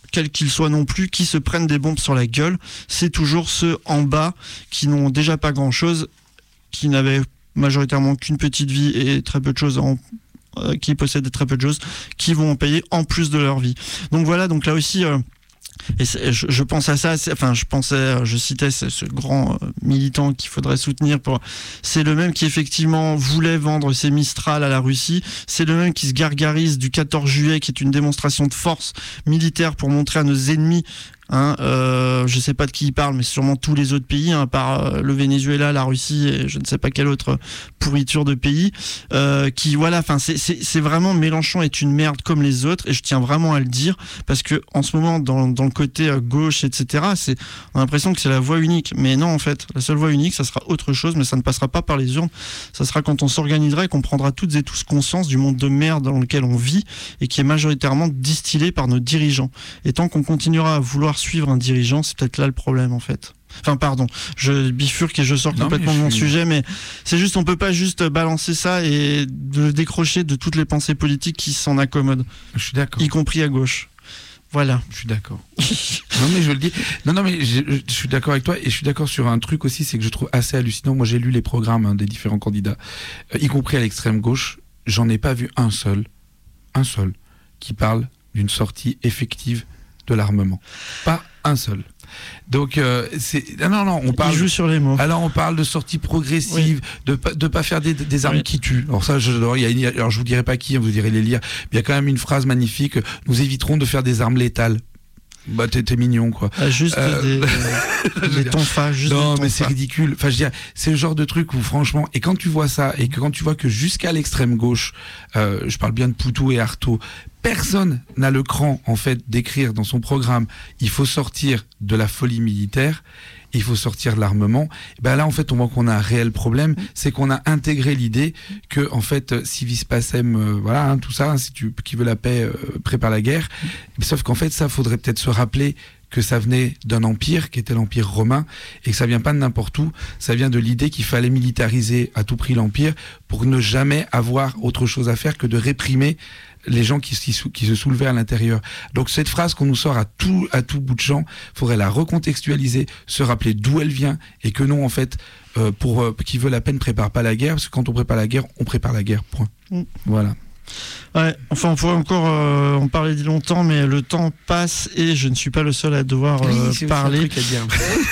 quels qu'ils soient non plus, qui se prennent des bombes sur la gueule. C'est toujours ceux en bas qui n'ont déjà pas grand-chose, qui n'avaient majoritairement qu'une petite vie et très peu de choses en euh, qui possèdent très peu de choses, qui vont en payer en plus de leur vie. Donc voilà, donc là aussi... Euh, Et je, je pense à ça, enfin je pensais, je citais ce, ce grand militant qu'il faudrait soutenir. Pour, c'est le même qui effectivement voulait vendre ses Mistral à la Russie. C'est le même qui se gargarise du quatorze juillet, qui est une démonstration de force militaire pour montrer à nos ennemis. Hein, euh, je sais pas de qui il parle, mais sûrement tous les autres pays, hein, par euh, le Venezuela, la Russie et je ne sais pas quelle autre pourriture de pays. Euh, qui voilà, enfin c'est, c'est c'est vraiment Mélenchon est une merde comme les autres et je tiens vraiment à le dire parce que en ce moment dans dans le côté euh, gauche et cetera, c'est on a l'impression que c'est la voie unique, mais non en fait la seule voie unique ça sera autre chose, mais ça ne passera pas par les urnes. Ça sera quand on s'organisera et qu'on prendra toutes et tous conscience du monde de merde dans lequel on vit et qui est majoritairement distillé par nos dirigeants. Et tant qu'on continuera à vouloir suivre un dirigeant, c'est peut-être là le problème en fait. Enfin pardon, je bifurque et je sors non, complètement de mon suis... sujet, mais c'est juste on peut pas juste balancer ça et le décrocher de toutes les pensées politiques qui s'en accommodent. Je suis d'accord. Y compris à gauche. Voilà. Je suis d'accord. non mais je le dis. Non non mais je, je suis d'accord avec toi et je suis d'accord sur un truc aussi, c'est que je trouve assez hallucinant. Moi j'ai lu les programmes hein, des différents candidats, euh, y compris à l'extrême gauche. J'en ai pas vu un seul, un seul, qui parle d'une sortie effective de l'armement. Pas un seul. Donc euh, c'est non non on parle. Il joue sur les mots. Alors on parle de sortie progressive, oui. de pas de pas faire des, des armes oui. qui tuent. Alors ça je alors, il y a, alors je vous dirai pas qui, vous direz les lire. Mais il y a quand même une phrase magnifique. Nous éviterons de faire des armes létales. Bah t'es, t'es mignon quoi. Ah, juste euh... des, des tonfas. Juste non des mais c'est ridicule. Enfin je veux dire c'est le genre de truc où franchement et quand tu vois ça et que quand tu vois que jusqu'à l'extrême gauche, euh, je parle bien de Poutou et Artaud. Personne n'a le cran, en fait, d'écrire dans son programme « il faut sortir de la folie militaire », il faut sortir de l'armement. Ben là, en fait, on voit qu'on a un réel problème, c'est qu'on a intégré l'idée que, en fait, civis pacem, euh, voilà, hein, tout ça, hein, si tu qui veut la paix euh, prépare la guerre. Sauf qu'en fait, ça, faudrait peut-être se rappeler que ça venait d'un empire qui était l'empire romain et que ça vient pas de n'importe où, ça vient de l'idée qu'il fallait militariser à tout prix l'empire pour ne jamais avoir autre chose à faire que de réprimer les gens qui, qui, qui se soulevaient à l'intérieur. Donc cette phrase qu'on nous sort à tout, à tout bout de champ, faudrait la recontextualiser, se rappeler d'où elle vient et que non, en fait, euh, pour euh, qui veut la peine prépare pas la guerre, parce que quand on prépare la guerre, on prépare la guerre, point. Mm. Voilà. Ouais, enfin on pourrait encore euh, en parler longtemps, mais le temps passe et je ne suis pas le seul à devoir euh, oui, parler. Un truc à dire.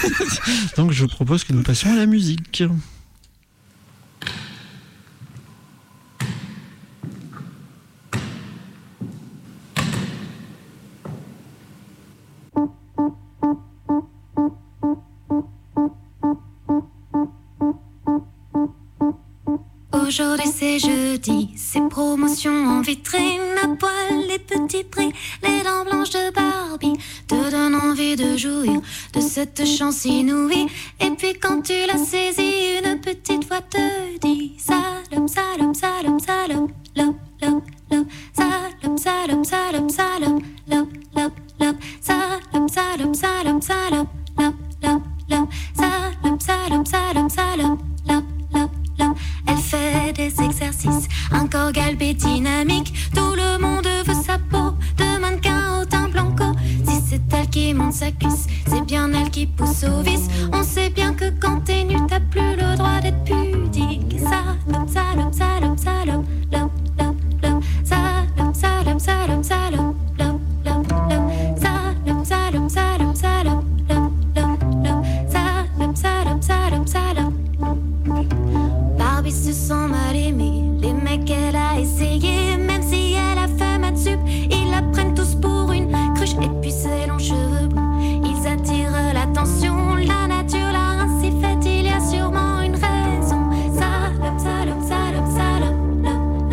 Donc je propose que nous passions à la musique. Aujourd'hui c'est jeudi, c'est promotion en vitrine, à poil les petits prix, les dents blanches de Barbie te donnent envie de jouir de cette chance inouïe. Et puis quand tu l'as saisie, une petite voix te dit salope, salope, salope, salope, lop, lop, lop, salope, salope, salope, salope, lop, lop, lop, salope, salope, salope, salope, lop, lop, lop, salope, salope, salope, salope, lop, lop, lop. Elle fait des exercices, un corps galbé dynamique. Tout le monde veut sa peau de mannequin au teint blanco. Si c'est elle qui monte sa cuisse, c'est bien elle qui pousse au vice. On sait bien que quand t'es nu, t'as plus le droit d'être pudique. Salope, salope, salope, salope, lop, lop, lop, salope, salope, salope, salope, lop, lop, lop, salope, salope, salope, salope, lop, lop, lop, salope, salope, salope, salope. Barbie se sent mal aimée, les mecs elle a essayé, même si elle a fait maths sup, ils la prennent tous pour une cruche. Et puis ses longs cheveux blonds, ils attirent l'attention, la nature l'a ainsi faite, il y a sûrement une raison. Salope, salope, salope, salope,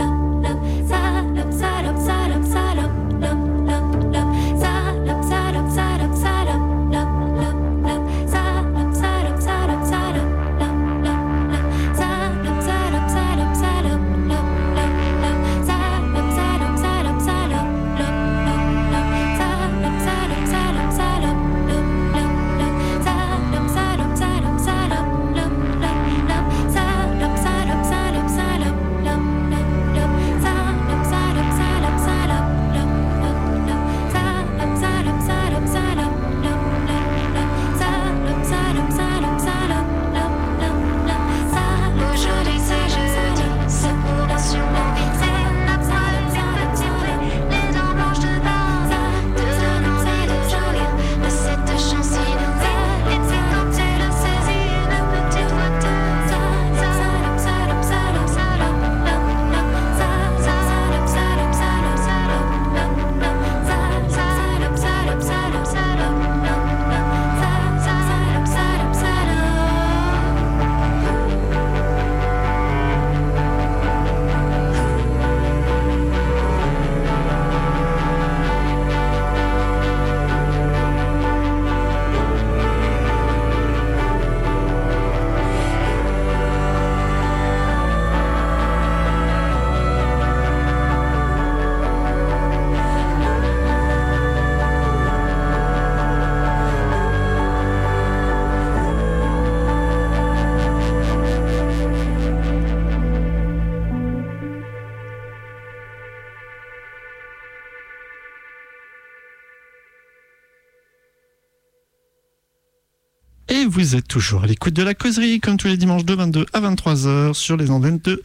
Et vous êtes toujours à l'écoute de la causerie, comme tous les dimanches de vingt-deux à vingt-trois heures sur les antennes de...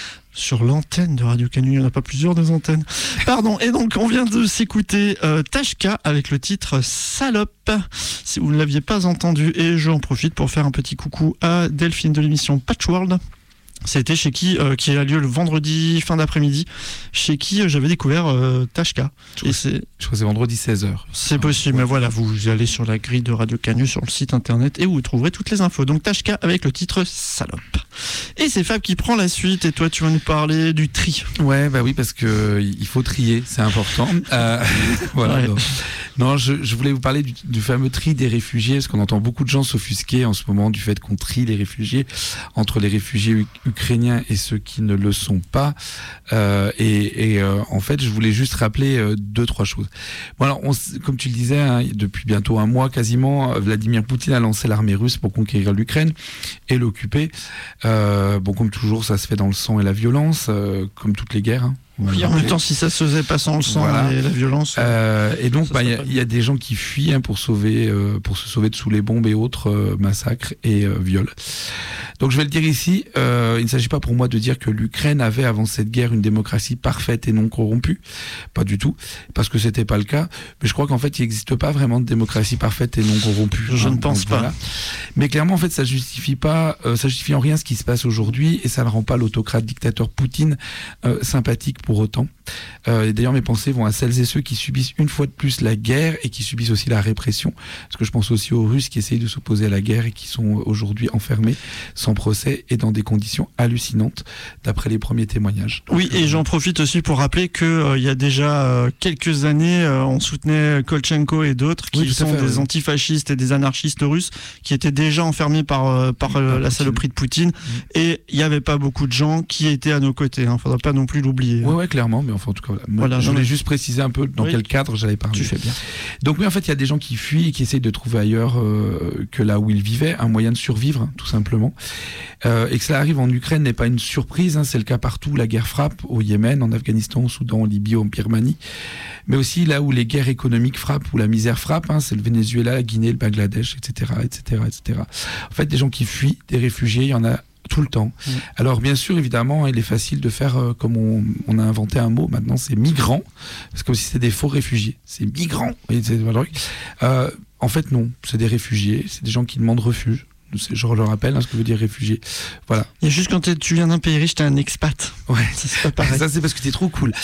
Sur l'antenne de Radio Canu, il n'y en a pas plusieurs des antennes. Pardon, et donc on vient de s'écouter euh, Tashka avec le titre Salope, si vous ne l'aviez pas entendu. Et j'en profite pour faire un petit coucou à Delphine de l'émission Patchworld. C'était chez qui, euh, qui a lieu le vendredi fin d'après-midi, chez qui euh, j'avais découvert euh, Tashka. Je, et c'est... je crois que c'est vendredi seize heures. C'est possible, ouais. Mais voilà, vous allez sur la grille de Radio Canu, sur le site internet, et vous trouverez toutes les infos. Donc Tashka avec le titre Salope. Et c'est Fab qui prend la suite, et toi tu vas nous parler du tri. Ouais, bah oui, parce que il faut trier, c'est important. Euh, voilà. Ouais. Donc, non, je, je voulais vous parler du, du fameux tri des réfugiés, parce qu'on entend beaucoup de gens s'offusquer en ce moment du fait qu'on trie les réfugiés entre les réfugiés u- ukrainiens et ceux qui ne le sont pas. Euh, et et euh, en fait, je voulais juste rappeler euh, deux, trois choses. Bon, alors, on, comme tu le disais, hein, depuis bientôt un mois quasiment, Vladimir Poutine a lancé l'armée russe pour conquérir l'Ukraine et l'occuper. Euh, bon, comme toujours, ça se fait dans le sang et la violence, euh, comme toutes les guerres. Hein. Oui, en même temps, si ça se faisait pas sans le sang voilà. et la violence. Euh, et donc, il bah, y, y a des gens qui fuient hein, pour sauver, euh, pour se sauver de sous les bombes et autres euh, massacres et euh, viols. Donc, je vais le dire ici. Euh, il ne s'agit pas pour moi de dire que l'Ukraine avait avant cette guerre une démocratie parfaite et non corrompue, pas du tout, parce que c'était pas le cas. Mais je crois qu'en fait, il n'existe pas vraiment de démocratie parfaite et non corrompue. Je hein, ne pense donc, pas. Voilà. Mais clairement, en fait, ça justifie pas, euh, ça justifie en rien ce qui se passe aujourd'hui, et ça ne rend pas l'autocrate dictateur Poutine euh, sympathique pour autant. Euh, et d'ailleurs, mes pensées vont à celles et ceux qui subissent une fois de plus la guerre et qui subissent aussi la répression. Parce que je pense aussi aux Russes qui essayent de s'opposer à la guerre et qui sont aujourd'hui enfermés sans procès et dans des conditions hallucinantes, d'après les premiers témoignages. Donc, oui, et j'en profite aussi pour rappeler qu'il euh, y a déjà euh, quelques années, euh, on soutenait Kolchenko et d'autres qui oui, sont fait, des oui. antifascistes et des anarchistes russes qui étaient déjà enfermés par, euh, par euh, la saloperie de Poutine. Mmh. Et il n'y avait pas beaucoup de gens qui étaient à nos côtés. Il hein. ne faudra pas non plus l'oublier. Oui, ouais, clairement. Mais enfin, en tout cas, voilà. voilà je voulais juste préciser un peu dans oui. quel cadre j'allais parler. Tu fais bien. Donc, oui, en fait, il y a des gens qui fuient et qui essayent de trouver ailleurs euh, que là où ils vivaient un moyen de survivre, hein, tout simplement. Euh, et que cela arrive en Ukraine n'est pas une surprise. Hein, c'est le cas partout. La guerre frappe au Yémen, en Afghanistan, au Soudan, en Libye, en Birmanie. Mais aussi là où les guerres économiques frappent, où la misère frappe. Hein, c'est le Venezuela, la Guinée, le Bangladesh, et cetera, et cetera, et cetera. En fait, des gens qui fuient, des réfugiés, il y en a tout le temps. Mmh. Alors bien sûr, évidemment, il est facile de faire euh, comme on, on a inventé un mot maintenant, c'est migrants, parce que si c'est des faux réfugiés, c'est migrants. Et c'est, euh, en fait, non, c'est des réfugiés, c'est des gens qui demandent refuge. Je le rappelle, hein, ce que veut dire réfugié. Voilà. Il y a juste quand tu viens d'un pays riche, t'es un expat. Ouais. Ça, c'est pas pareil. Ça, c'est parce que t'es trop cool.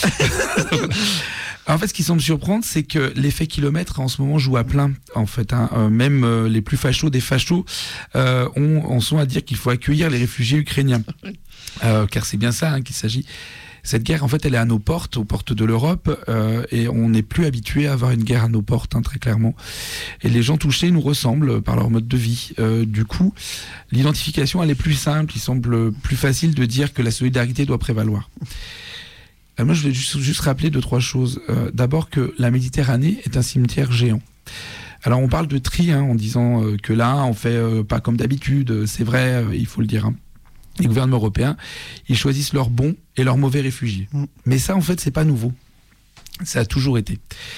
En fait, ce qui semble surprendre, c'est que l'effet kilomètre en ce moment joue à plein. En fait, hein. euh, même euh, les plus fachos des fachos euh, ont, en sont à dire qu'il faut accueillir les réfugiés ukrainiens, euh, car c'est bien ça hein, qu'il s'agit. Cette guerre, en fait, elle est à nos portes, aux portes de l'Europe, euh, et on n'est plus habitué à avoir une guerre à nos portes, hein, très clairement. Et les gens touchés nous ressemblent par leur mode de vie. Euh, du coup, l'identification, elle est plus simple. Il semble plus facile de dire que la solidarité doit prévaloir. Alors moi, je voulais juste, juste rappeler deux, trois choses. Euh, d'abord que la Méditerranée est un cimetière géant. Alors, on parle de tri, hein, en disant euh, que là, on fait euh, pas comme d'habitude. C'est vrai, euh, il faut le dire. Hein. Les gouvernements européens, ils choisissent leurs bons et leurs mauvais réfugiés. Mmh. Mais ça, en fait, c'est pas nouveau. Ça a toujours été.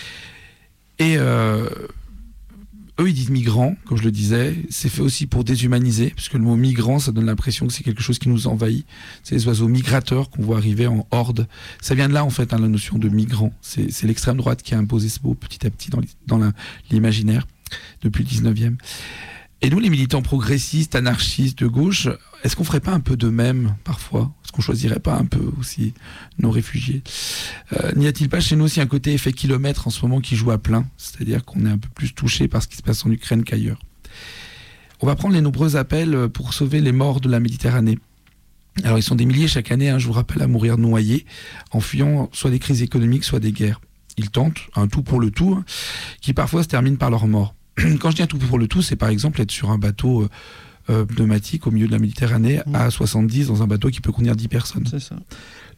Et euh, eux, ils disent migrants, comme je le disais. C'est fait aussi pour déshumaniser, parce que le mot migrant, ça donne l'impression que c'est quelque chose qui nous envahit. C'est les oiseaux migrateurs qu'on voit arriver en horde. Ça vient de là, en fait, hein, la notion de migrant. C'est, c'est l'extrême droite qui a imposé ce mot petit à petit dans, dans la, l'imaginaire depuis le dix-neuvième. Et nous, les militants progressistes, anarchistes de gauche, est-ce qu'on ferait pas un peu de même parfois ? Est-ce qu'on choisirait pas un peu aussi nos réfugiés ? euh, N'y a-t-il pas chez nous aussi un côté effet kilomètre en ce moment qui joue à plein ? C'est-à-dire qu'on est un peu plus touché par ce qui se passe en Ukraine qu'ailleurs. On va prendre les nombreux appels pour sauver les morts de la Méditerranée. Alors ils sont des milliers chaque année, hein, je vous rappelle, à mourir noyés, en fuyant soit des crises économiques, soit des guerres. Ils tentent un tout pour le tout, hein, qui parfois se termine par leur mort. Quand je dis un tout pour le tout, c'est par exemple être sur un bateau euh, euh, pneumatique au milieu de la Méditerranée mmh. à soixante-dix dans un bateau qui peut contenir dix personnes. C'est ça.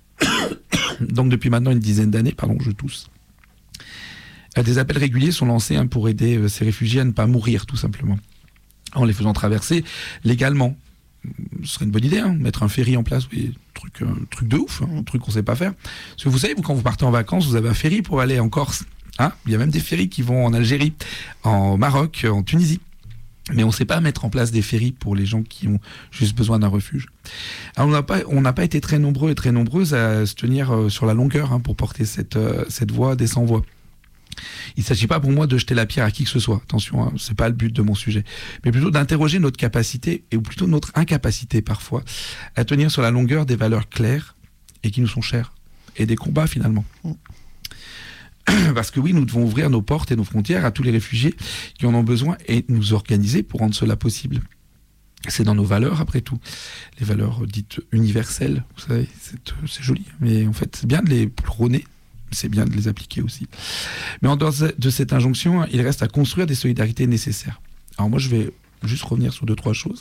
Donc depuis maintenant une dizaine d'années, pardon, je tousse. Euh, des appels réguliers sont lancés hein, pour aider euh, ces réfugiés à ne pas mourir, tout simplement, en les faisant traverser légalement. Ce serait une bonne idée, hein, mettre un ferry en place, oui, truc, un truc de ouf, hein, un truc qu'on sait pas faire. Parce que vous savez, vous, quand vous partez en vacances, vous avez un ferry pour aller en Corse. Hein, il y a même des ferries qui vont en Algérie, en Maroc, en Tunisie. Mais on ne sait pas mettre en place des ferries pour les gens qui ont juste besoin d'un refuge. Alors on n'a pas, on n'a pas été très nombreux et très nombreuses à se tenir euh, sur la longueur hein, pour porter cette, euh, cette voix des sans-voix. Il ne s'agit pas pour moi de jeter la pierre à qui que ce soit, attention, hein, ce n'est pas le but de mon sujet, mais plutôt d'interroger notre capacité, et ou plutôt notre incapacité parfois, à tenir sur la longueur des valeurs claires et qui nous sont chères, et des combats finalement. Parce que oui, nous devons ouvrir nos portes et nos frontières à tous les réfugiés qui en ont besoin et nous organiser pour rendre cela possible. C'est dans nos valeurs, après tout. Les valeurs dites universelles, vous savez, c'est, c'est joli, mais en fait, c'est bien de les prôner, c'est bien de les appliquer aussi. Mais en dehors de cette injonction, il reste à construire des solidarités nécessaires. Alors moi, je vais juste revenir sur deux, trois choses.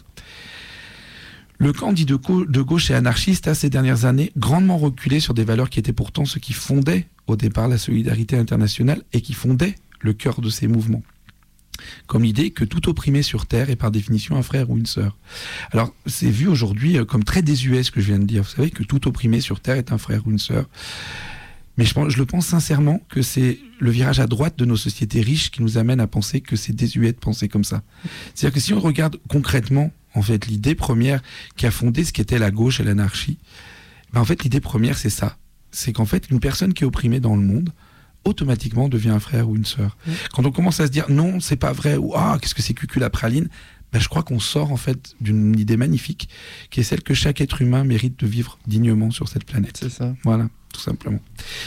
Le camp dit de, co- de gauche et anarchiste a ces dernières années grandement reculé sur des valeurs qui étaient pourtant ce qui fondait au départ la solidarité internationale et qui fondait le cœur de ces mouvements. Comme l'idée que tout opprimé sur Terre est par définition un frère ou une sœur. Alors c'est vu aujourd'hui comme très désuet ce que je viens de dire. Vous savez que tout opprimé sur Terre est un frère ou une sœur. Mais je, pense, je le pense sincèrement que c'est le virage à droite de nos sociétés riches qui nous amène à penser que c'est désuet de penser comme ça. C'est-à-dire que si on regarde concrètement, en fait, l'idée première qui a fondé ce qu'était la gauche et l'anarchie, ben en fait, l'idée première, c'est ça. C'est qu'en fait, une personne qui est opprimée dans le monde, automatiquement devient un frère ou une sœur. Mmh. Quand on commence à se dire non, c'est pas vrai, ou ah, qu'est-ce que c'est cucul la praline, ben, je crois qu'on sort en fait d'une idée magnifique qui est celle que chaque être humain mérite de vivre dignement sur cette planète. C'est ça. Voilà, tout simplement.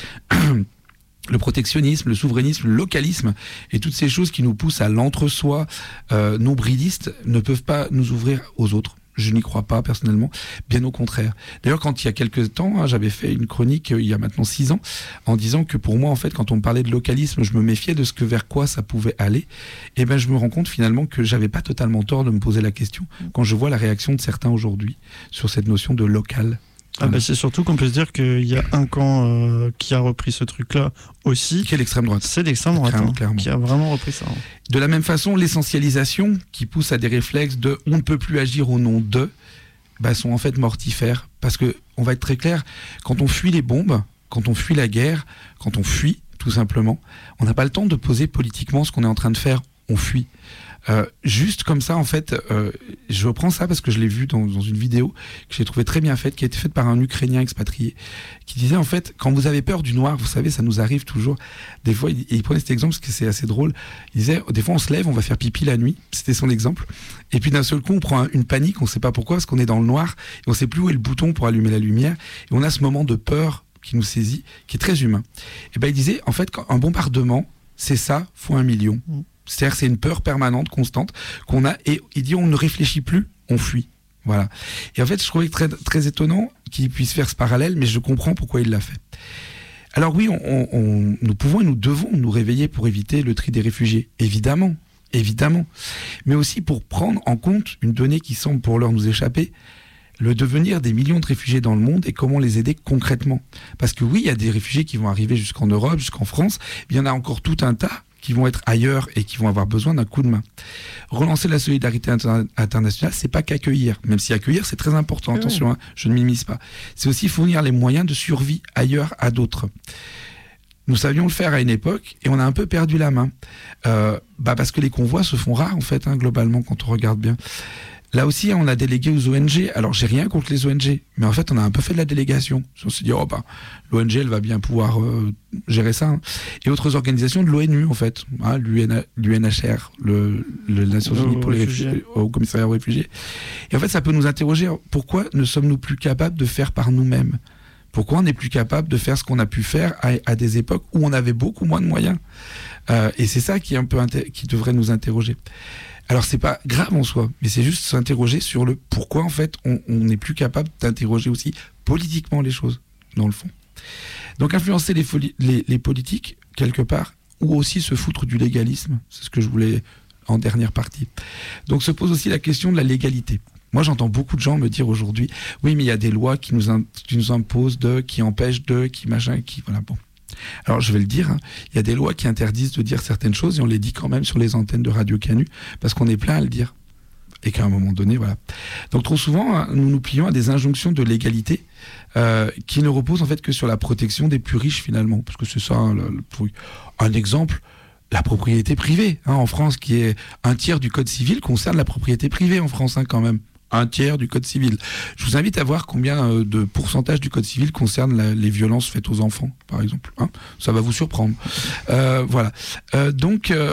Le protectionnisme, le souverainisme, le localisme et toutes ces choses qui nous poussent à l'entre-soi euh, nombriliste ne peuvent pas nous ouvrir aux autres. Je n'y crois pas personnellement, bien au contraire. D'ailleurs, quand il y a quelques temps, hein, j'avais fait une chronique euh, il y a maintenant six ans, en disant que pour moi, en fait, quand on me parlait de localisme, je me méfiais de ce que vers quoi ça pouvait aller. Et ben, je me rends compte finalement que j'avais pas totalement tort de me poser la question quand je vois la réaction de certains aujourd'hui sur cette notion de local. Ah bah c'est surtout qu'on peut se dire qu'il y a un camp euh, qui a repris ce truc-là aussi. Qui est l'extrême droite. C'est l'extrême droite, clairement, hein, clairement. qui a vraiment repris ça. Hein. De la même façon, l'essentialisation qui pousse à des réflexes de on ne peut plus agir au nom de, bah, sont en fait mortifères. Parce que, on va être très clair, quand on fuit les bombes, quand on fuit la guerre, quand on fuit, tout simplement, on n'a pas le temps de poser politiquement ce qu'on est en train de faire, on fuit. Euh, juste comme ça, en fait, euh, je reprends ça parce que je l'ai vu dans, dans une vidéo que j'ai trouvé très bien faite, qui a été faite par un Ukrainien expatrié, qui disait en fait, quand vous avez peur du noir, vous savez, ça nous arrive toujours. Des fois, il, il prenait cet exemple parce que c'est assez drôle. Il disait, des fois, on se lève, on va faire pipi la nuit. C'était son exemple. Et puis d'un seul coup, on prend une panique, on ne sait pas pourquoi, parce qu'on est dans le noir et on ne sait plus où est le bouton pour allumer la lumière. Et on a ce moment de peur qui nous saisit, qui est très humain. Et ben, il disait, en fait, un bombardement, c'est ça fois un million. Mmh. C'est-à-dire c'est une peur permanente, constante, qu'on a, et il dit on ne réfléchit plus, on fuit. Voilà. Et en fait, je trouvais très, très étonnant qu'il puisse faire ce parallèle, mais je comprends pourquoi il l'a fait. Alors oui, on, on, nous pouvons et nous devons nous réveiller pour éviter le tri des réfugiés, évidemment, évidemment, mais aussi pour prendre en compte une donnée qui semble pour l'heure nous échapper, le devenir des millions de réfugiés dans le monde et comment les aider concrètement. Parce que oui, il y a des réfugiés qui vont arriver jusqu'en Europe, jusqu'en France, il y en a encore tout un tas qui vont être ailleurs et qui vont avoir besoin d'un coup de main. Relancer la solidarité inter- internationale, c'est pas qu'accueillir, même si accueillir c'est très important, attention, oui. hein, je ne minimise pas. C'est aussi fournir les moyens de survie ailleurs à d'autres. Nous savions le faire à une époque et on a un peu perdu la main. Euh, bah parce que les convois se font rares en fait, hein, globalement, quand on regarde bien. Là aussi, on a délégué aux O N G. Alors, j'ai rien contre les O N G, mais en fait, on a un peu fait de la délégation. On s'est dit, oh bah, l'O N G, elle va bien pouvoir euh, gérer ça. Hein. Et autres organisations de l'ONU, en fait, hein, l'U N H R, le, le Nations Unies pour les réfugiés, au commissariat aux réfugiés. Et en fait, ça peut nous interroger, pourquoi ne sommes-nous plus capables de faire par nous-mêmes ? Pourquoi on n'est plus capable de faire ce qu'on a pu faire à, à des époques où on avait beaucoup moins de moyens ? euh, Et c'est ça qui, est un peu inter- qui devrait nous interroger. Alors c'est pas grave en soi, mais c'est juste s'interroger sur le pourquoi en fait on n'est plus capable d'interroger aussi politiquement les choses, dans le fond. Donc influencer les, foli- les, les politiques, quelque part, ou aussi se foutre du légalisme, c'est ce que je voulais en dernière partie. Donc se pose aussi la question de la légalité. Moi j'entends beaucoup de gens me dire aujourd'hui, oui mais il y a des lois qui nous, in- qui nous imposent de, qui empêchent de, qui machin, qui... Voilà, bon. Alors je vais le dire, hein, il y a des lois qui interdisent de dire certaines choses et on les dit quand même sur les antennes de Radio Canu parce qu'on est plein à le dire et qu'à un moment donné, voilà. Donc trop souvent, hein, nous nous plions à des injonctions de légalité euh, qui ne reposent en fait que sur la protection des plus riches finalement, parce que c'est ça hein, le, le truc. Un exemple, la propriété privée, hein, en France, qui est un tiers du code civil concerne la propriété privée en France, hein, quand même. Un tiers du code civil. Je vous invite à voir combien euh, de pourcentage du code civil concerne la, les violences faites aux enfants, par exemple. Hein, ça va vous surprendre. Euh, voilà. Euh, donc, euh,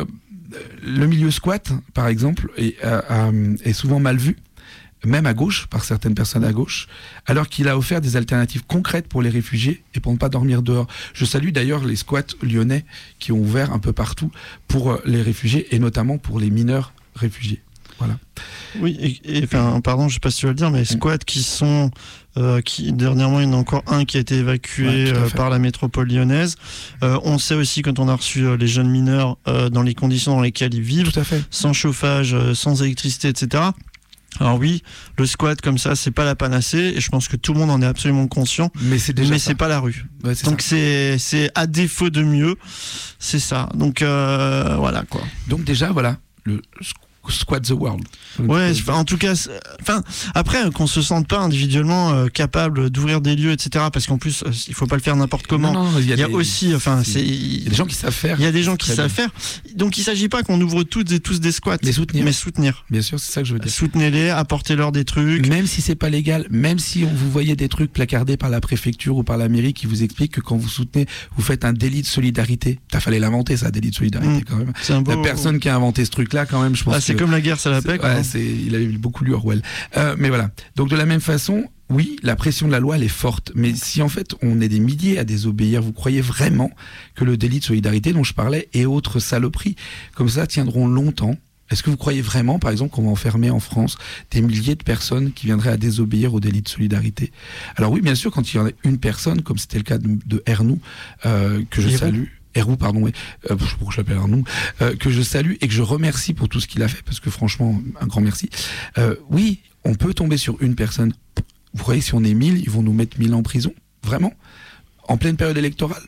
le milieu squat, par exemple, est, euh, est souvent mal vu, même à gauche, par certaines personnes à gauche, alors qu'il a offert des alternatives concrètes pour les réfugiés et pour ne pas dormir dehors. Je salue d'ailleurs les squats lyonnais qui ont ouvert un peu partout pour les réfugiés et notamment pour les mineurs réfugiés. Voilà. Oui, et, et enfin, pardon, je sais pas si tu vas le dire, mais squats qui sont, euh, qui dernièrement, il y en a encore un qui a été évacué ouais, euh, par la métropole lyonnaise. Euh, on sait aussi quand on a reçu euh, les jeunes mineurs euh, dans les conditions dans lesquelles ils vivent, tout à fait. Sans chauffage, euh, sans électricité, et cetera. Alors oui, le squat comme ça, c'est pas la panacée, et je pense que tout le monde en est absolument conscient. Mais c'est déjà mais ça. C'est pas la rue. Ouais, c'est Donc ça. c'est c'est à défaut de mieux, c'est ça. Donc euh, voilà quoi. Donc déjà voilà le Squat the World. Ouais, en tout cas, enfin après qu'on se sente pas individuellement euh, capable d'ouvrir des lieux, et cetera. Parce qu'en plus, euh, il faut pas le faire n'importe comment. Non, non, il y a, il y a des, aussi, enfin, c'est, c'est, il y a des gens qui savent faire. Il y a des gens qui savent bien. faire. Donc il s'agit pas qu'on ouvre toutes et tous des squats, mais soutenir. Mais soutenir. Bien sûr, c'est ça que je veux dire. Soutenez-les, apportez-leur des trucs. Même si c'est pas légal, même si on vous voyez des trucs placardés par la préfecture ou par la mairie qui vous expliquent que quand vous soutenez, vous faites un délit de solidarité. T'as fallait l'inventer, ça, délit de solidarité mmh. quand même. C'est un beau... La personne qui a inventé ce truc-là, quand même, je pense. Ah, c'est que comme la guerre, c'est la paix. Ouais, c'est, il avait beaucoup lu Orwell. Euh, mais voilà. Donc de la même façon, oui, la pression de la loi, elle est forte. Mais si en fait on est des milliers à désobéir, vous croyez vraiment que le délit de solidarité dont je parlais et autres saloperies comme ça tiendront longtemps? Est-ce que vous croyez vraiment, par exemple, qu'on va enfermer en France des milliers de personnes qui viendraient à désobéir au délit de solidarité? Alors oui, bien sûr, quand il y en a une personne, comme c'était le cas de, de Ernou, euh, que je Héroux. salue, Ernou, pardon, oui, euh, pourquoi je l'appelle Ernou, euh, que je salue et que je remercie pour tout ce qu'il a fait, parce que franchement, un grand merci. Euh, oui, on peut tomber sur une personne. Vous croyez que si on est mille, ils vont nous mettre mille en prison? Vraiment? En pleine période électorale?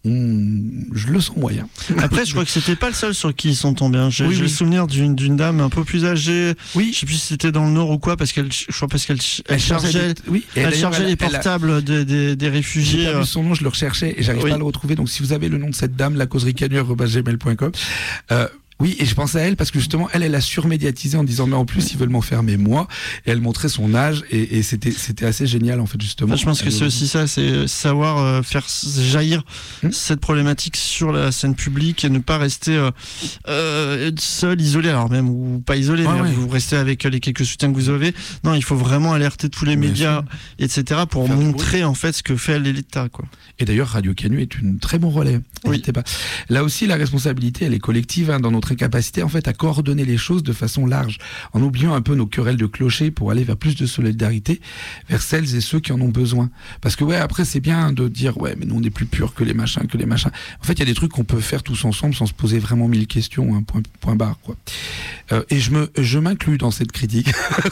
Mmh, je le sens moyen. Après, je crois que c'était pas le seul sur qui ils sont tombés. Hein. J'ai, oui, j'ai oui. le souvenir d'une, d'une dame un peu plus âgée. Oui. Je sais plus si c'était dans le Nord ou quoi, parce qu'elle, je crois parce qu'elle, elle, elle chargeait, chargeait, oui, elle elle chargeait elle, les portables elle a... des, des, des réfugiés. J'ai pas vu son nom, je le recherchais et j'arrive oui. pas à le retrouver. Donc, si vous avez le nom de cette dame, la causerie canu arobase gmail point com. Euh, Oui, et je pensais à elle parce que justement, elle, elle a surmédiatisé en disant mais en plus ils veulent m'enfermer moi, et elle montrait son âge et, et c'était c'était assez génial en fait justement. Enfin, je pense que elle, c'est aussi ça, c'est savoir euh, faire jaillir hum. cette problématique sur la scène publique et ne pas rester euh, euh, seul, isolé, alors même ou pas isolé, ah, mais ouais. vous restez avec les quelques soutiens que vous avez. Non, il faut vraiment alerter tous les Bien médias, sûr. et cetera pour faire montrer en fait ce que fait l'État, quoi. Et d'ailleurs, Radio Canu est une très bon relais. N'hésitez oui. pas. Là aussi, la responsabilité, elle est collective hein, dans notre incapacité en fait à coordonner les choses de façon large, en oubliant un peu nos querelles de clocher pour aller vers plus de solidarité vers celles et ceux qui en ont besoin. Parce que ouais, après c'est bien de dire ouais, mais nous on est plus purs que les machins, que les machins. En fait, il y a des trucs qu'on peut faire tous ensemble sans se poser vraiment mille questions, hein, point, point barre quoi. Euh, et je me, je m'inclus dans cette critique.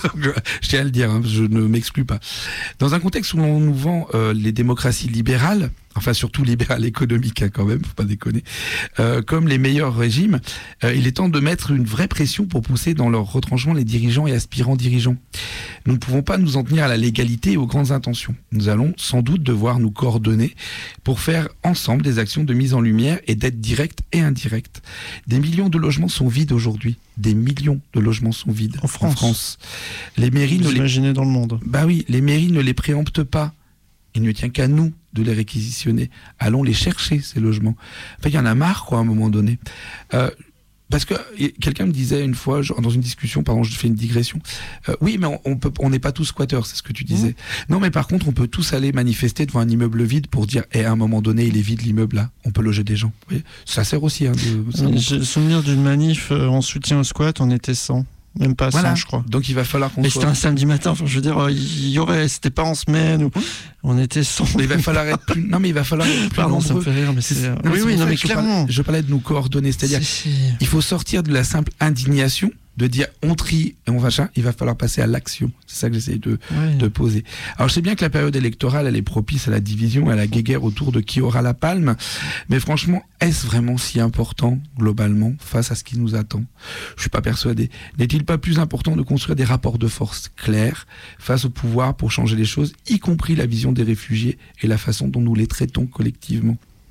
Je tiens à le dire, hein, je ne m'exclus pas. Dans un contexte où on nous vend euh, les démocraties libérales, enfin surtout libéral économique hein, quand même, faut pas déconner, euh, comme les meilleurs régimes, euh, il est temps de mettre une vraie pression pour pousser dans leur retranchement les dirigeants et aspirants dirigeants. Nous ne pouvons pas nous en tenir à la légalité et aux grandes intentions. Nous allons sans doute devoir nous coordonner pour faire ensemble des actions de mise en lumière et d'aide directe et indirecte. Des millions de logements sont vides aujourd'hui. Des millions de logements sont vides en France. En France. Les mairies Vous ne imaginez les... dans le monde. Bah oui, les mairies ne les préemptent pas. Il ne tient qu'à nous de les réquisitionner. Allons les chercher, ces logements. Enfin, il y en a marre, quoi, à un moment donné. Euh, parce que quelqu'un me disait une fois, genre, dans une discussion, pardon, je fais une digression. Euh, oui, mais on, on peut, on n'est pas tous squatteurs, c'est ce que tu disais. Mmh. Non, mais par contre, on peut tous aller manifester devant un immeuble vide pour dire, et eh, à un moment donné, il est vide l'immeuble là. On peut loger des gens. Vous voyez, ça sert aussi. Hein, de, ça, J'ai le souvenir d'une manif euh, en soutien au squat, on était cent. Même pas voilà. cent, je crois. Donc il va falloir qu'on et soit... c'était un samedi matin, enfin, je veux dire, il y aurait, c'était pas en semaine, ou... on était cent. Mais il va falloir être plus... Non mais il va falloir être plus Pardon, nombreux. ça me fait rire, mais c'est... Non, oui, c'est oui, non, mais je clairement. Parlais, je parlais de nous coordonner, c'est-à-dire c'est... il faut sortir de la simple indignation, de dire on trie et on va ça, il va falloir passer à l'action. C'est ça que j'essaie de, ouais. de poser. Alors je sais bien que la période électorale, elle est propice à la division, à la guéguerre autour de qui aura la palme, mais franchement, est-ce vraiment si important, globalement, face à ce qui nous attend? Je suis pas persuadé. N'est-il pas plus important de construire des rapports de force clairs face au pouvoir pour changer les choses, y compris la vision des réfugiés et la façon dont nous les traitons collectivement?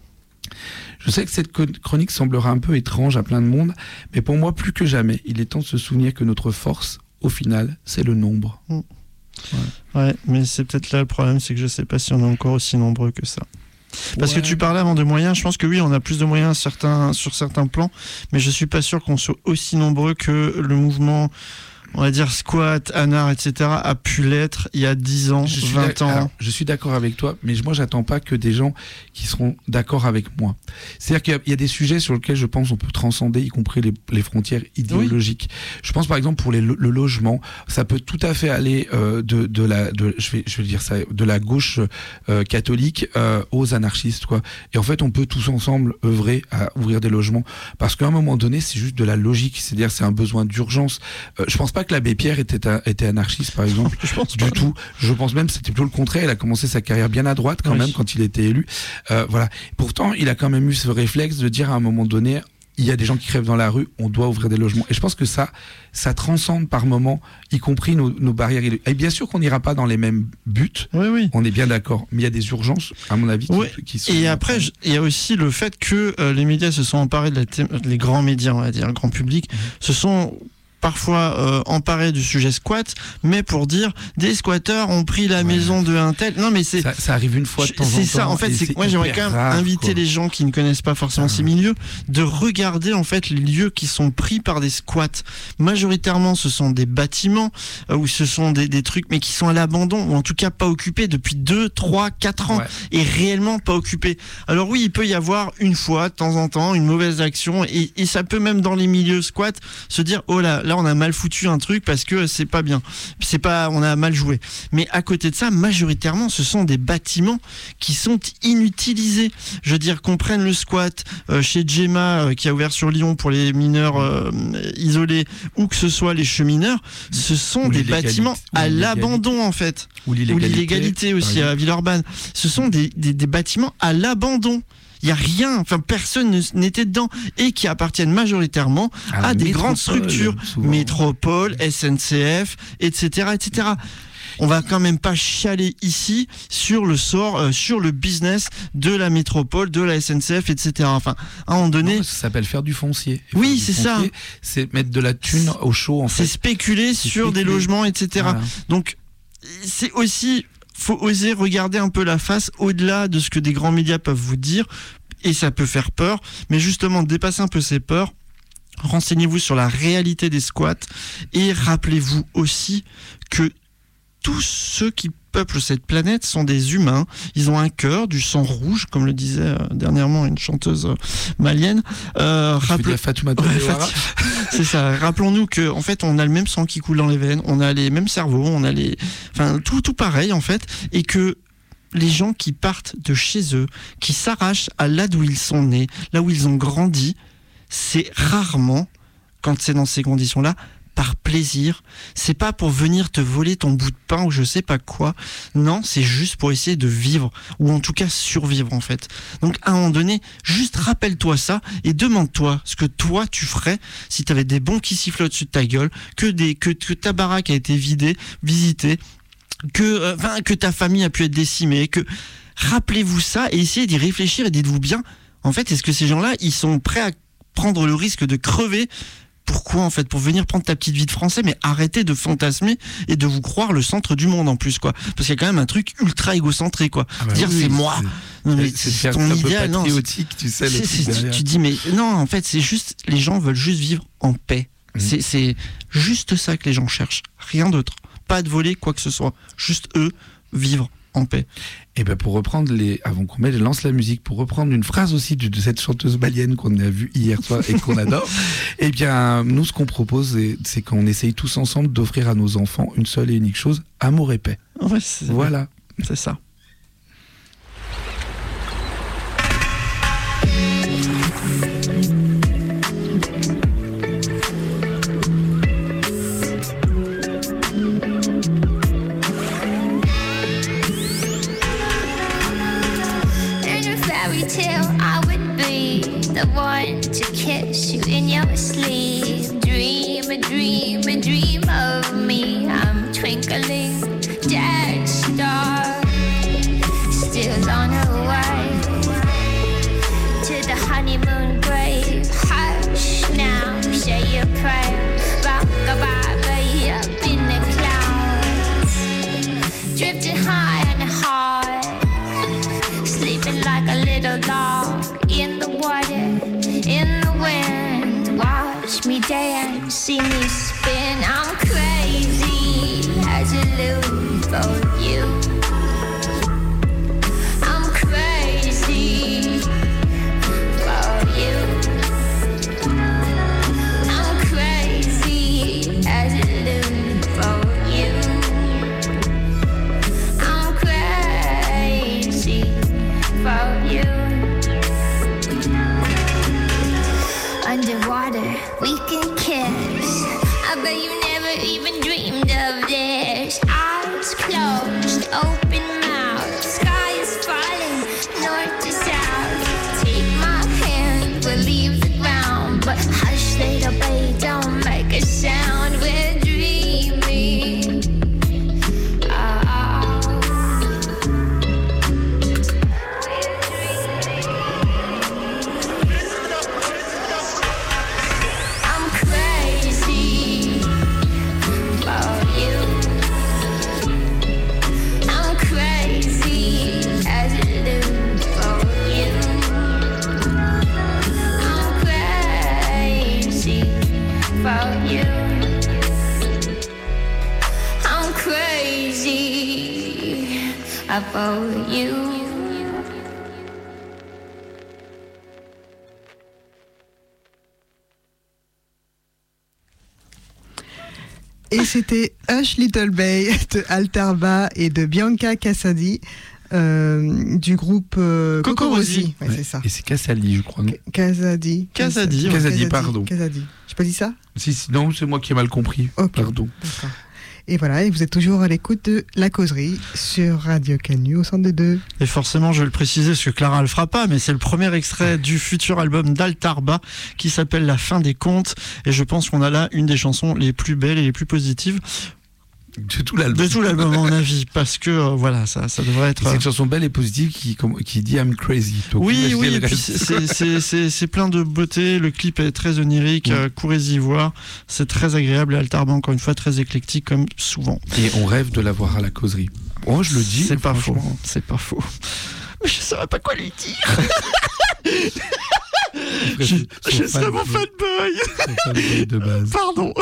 Je sais que cette chronique semblera un peu étrange à plein de monde, mais pour moi, plus que jamais, il est temps de se souvenir que notre force, au final, c'est le nombre. Mmh. Ouais. ouais, mais c'est peut-être là le problème, c'est que je sais pas si on est encore aussi nombreux que ça. Parce ouais. que tu parlais avant de moyens, je pense que oui, on a plus de moyens certains, sur certains plans, mais je suis pas sûr qu'on soit aussi nombreux que le mouvement, on va dire squat, anar, et cetera a pu l'être il y a dix ans, vingt ans. Alors, je suis d'accord avec toi, mais moi j'attends pas que des gens qui seront d'accord avec moi. C'est-à-dire qu'il y a, il y a des sujets sur lesquels je pense on peut transcender, y compris les, les frontières idéologiques. Oui. Je pense par exemple pour les, le logement, ça peut tout à fait aller euh, de, de la, de, je vais, je vais dire ça, de la gauche euh, catholique euh, aux anarchistes, quoi. Et en fait, on peut tous ensemble œuvrer à ouvrir des logements, parce qu'à un moment donné, c'est juste de la logique. C'est-à-dire, c'est un besoin d'urgence. Euh, je pense pas que l'abbé Pierre était, était anarchiste, par exemple, je pense du pas. tout. Je pense même que c'était plutôt le contraire. Il a commencé sa carrière bien à droite quand oui. même quand il était élu. Euh, voilà. Pourtant, il a quand même eu ce réflexe de dire à un moment donné, il y a des gens qui crèvent dans la rue, on doit ouvrir des logements. Et je pense que ça, ça transcende par moment, y compris nos, nos barrières. Et bien sûr qu'on n'ira pas dans les mêmes buts, oui, oui. on est bien d'accord. Mais il y a des urgences, à mon avis, oui. qui, qui sont... Et après, il y a aussi le fait que euh, les médias se sont emparés, de la thé- les grands médias, on va dire, le grand public, mmh. se sont... parfois euh, emparé du sujet squat, mais pour dire des squatteurs ont pris la ouais. maison de un tel. Non mais c'est ça, ça arrive une fois de temps en temps. C'est ça en fait, c'est que moi j'aimerais quand même rare, inviter quoi. les gens qui ne connaissent pas forcément ah. ces milieux de regarder en fait les lieux qui sont pris par des squats. Majoritairement, ce sont des bâtiments euh, ou ce sont des, des trucs mais qui sont à l'abandon ou en tout cas pas occupés depuis deux, trois, quatre ans ouais. et réellement pas occupés. Alors oui, il peut y avoir une fois de temps en temps une mauvaise action et, et ça peut même dans les milieux squats se dire oh là là on a mal foutu un truc parce que c'est pas bien, c'est pas, on a mal joué. Mais à côté de ça, majoritairement, ce sont des bâtiments qui sont inutilisés. Je veux dire, qu'on prenne le squat euh, chez Gemma euh, qui a ouvert sur Lyon pour les mineurs euh, isolés, ou que ce soit les chemineurs, ce sont ou des bâtiments à l'abandon en fait. Ou l'illégalité, ou l'illégalité aussi oui. à Villeurbanne. Ce sont des, des, des bâtiments à l'abandon. Il n'y a rien, enfin personne n'était dedans et qui appartiennent majoritairement à, à des grandes structures, souvent. Métropole, S N C F, et cetera, et cetera. On va quand même pas chialer ici sur le sort, euh, sur le business de la métropole, de la S N C F, et cetera. Enfin, à un moment donné, non, ça s'appelle faire du foncier. Et oui, c'est foncier, ça. C'est mettre de la thune au chaud en fait. C'est spéculer c'est sur spéculer. des logements, et cetera. Voilà. Donc, c'est aussi faut oser regarder un peu la face au-delà de ce que des grands médias peuvent vous dire, et ça peut faire peur, mais justement dépasser un peu ces peurs, renseignez-vous sur la réalité des squats et rappelez-vous aussi que tous ceux qui peuplent cette planète sont des humains, ils ont un cœur, du sang rouge, comme le disait euh, dernièrement une chanteuse euh, malienne. Euh, rappel... Fatoumata ouais, Fati... C'est ça. Rappelons-nous que en fait, on a le même sang qui coule dans les veines, on a les mêmes cerveaux, on a les, enfin tout tout pareil en fait, et que les gens qui partent de chez eux, qui s'arrachent à là d'où ils sont nés, là où ils ont grandi, c'est rarement, quand c'est dans ces conditions-là, par plaisir. C'est pas pour venir te voler ton bout de pain ou je sais pas quoi. Non, c'est juste pour essayer de vivre, ou en tout cas survivre en fait. Donc à un moment donné, juste rappelle-toi ça et demande-toi ce que toi tu ferais si t'avais des bons qui sifflent au-dessus de ta gueule, que, des, que, que ta baraque a été vidée, visitée, que, euh, enfin, que ta famille a pu être décimée, que rappelez-vous ça et essayez d'y réfléchir et dites-vous bien, en fait, est-ce que ces gens-là, ils sont prêts à prendre le risque de crever? Pourquoi en fait? Pour venir prendre ta petite vie de français, mais arrêtez de fantasmer et de vous croire le centre du monde en plus, quoi. Parce qu'il y a quand même un truc ultra égocentré, quoi. Ah bah dire oui, c'est moi, c'est, mais c'est, c'est ton idéal, non, patriotique, tu sais. C'est, c'est, tu, tu dis mais non, en fait c'est juste, les gens veulent juste vivre en paix. Mmh. C'est, c'est juste ça que les gens cherchent, rien d'autre. Pas de voler quoi que ce soit, juste eux vivre en paix. Et ben pour reprendre les, avant qu'on mette, lance la musique, pour reprendre une phrase aussi de, de cette chanteuse malienne qu'on a vue hier soir et qu'on adore. Et bien nous ce qu'on propose c'est, c'est qu'on essaye tous ensemble d'offrir à nos enfants une seule et unique chose, amour et paix. Ouais, c'est voilà, c'est ça. The one to kiss you in your sleep. Dream a dream a dream of me. I'm twinkling dead star, still on her way spin. I'm crazy as a loon for you. I'm crazy for you. I'm crazy as a loon for you. I'm crazy for you. Underwater, we can kiss. I bet you never even dreamed of this. Eyes closed, open mouth. Sky is falling, north to south. Take my hand, we'll leave the ground. But hush, little baby, don't make a sound. We're dreaming. Ah. I'm crazy for you. I'm crazy as a loon for you. I'm crazy for you. I'm crazy about you. Et c'était Hush Little Bay de Altarba et de Bianca Casadi euh, du groupe euh, Cocorosi. Ouais, Ouais. c'est ça. Et c'est Casali, je crois, non? Casadi. Casadi, ouais. Casadi, pardon. Casadi. J'ai pas dit ça? Si, si, non, c'est moi qui ai mal compris. Ok. Pardon. D'accord. Et voilà, et vous êtes toujours à l'écoute de La Causerie sur Radio Canu au centre des deux. Et forcément, je vais le préciser parce que Clara le fera pas, mais c'est le premier extrait du futur album d'Altarba qui s'appelle La fin des contes. Et je pense qu'on a là une des chansons les plus belles et les plus positives De tout l'album. de tout l'album, à mon avis, parce que euh, voilà, ça, ça devrait être. C'est une chanson belle et positive qui, comme- qui dit I'm crazy. Donc, Oui, imaginez oui, le et puis reste. c'est- c'est- c'est c'est plein de beauté, le clip est très onirique, Oui. euh, courez-y voir, c'est très agréable et Altarba, encore une fois, très éclectique comme souvent. Et on rêve de la voir à la causerie. Oh, je le dis. C'est pas faux, franchement. c'est pas faux. Mais je saurais pas quoi lui dire. Je, Son je serais fan- mon fanboy. son fanboy de base. Pardon.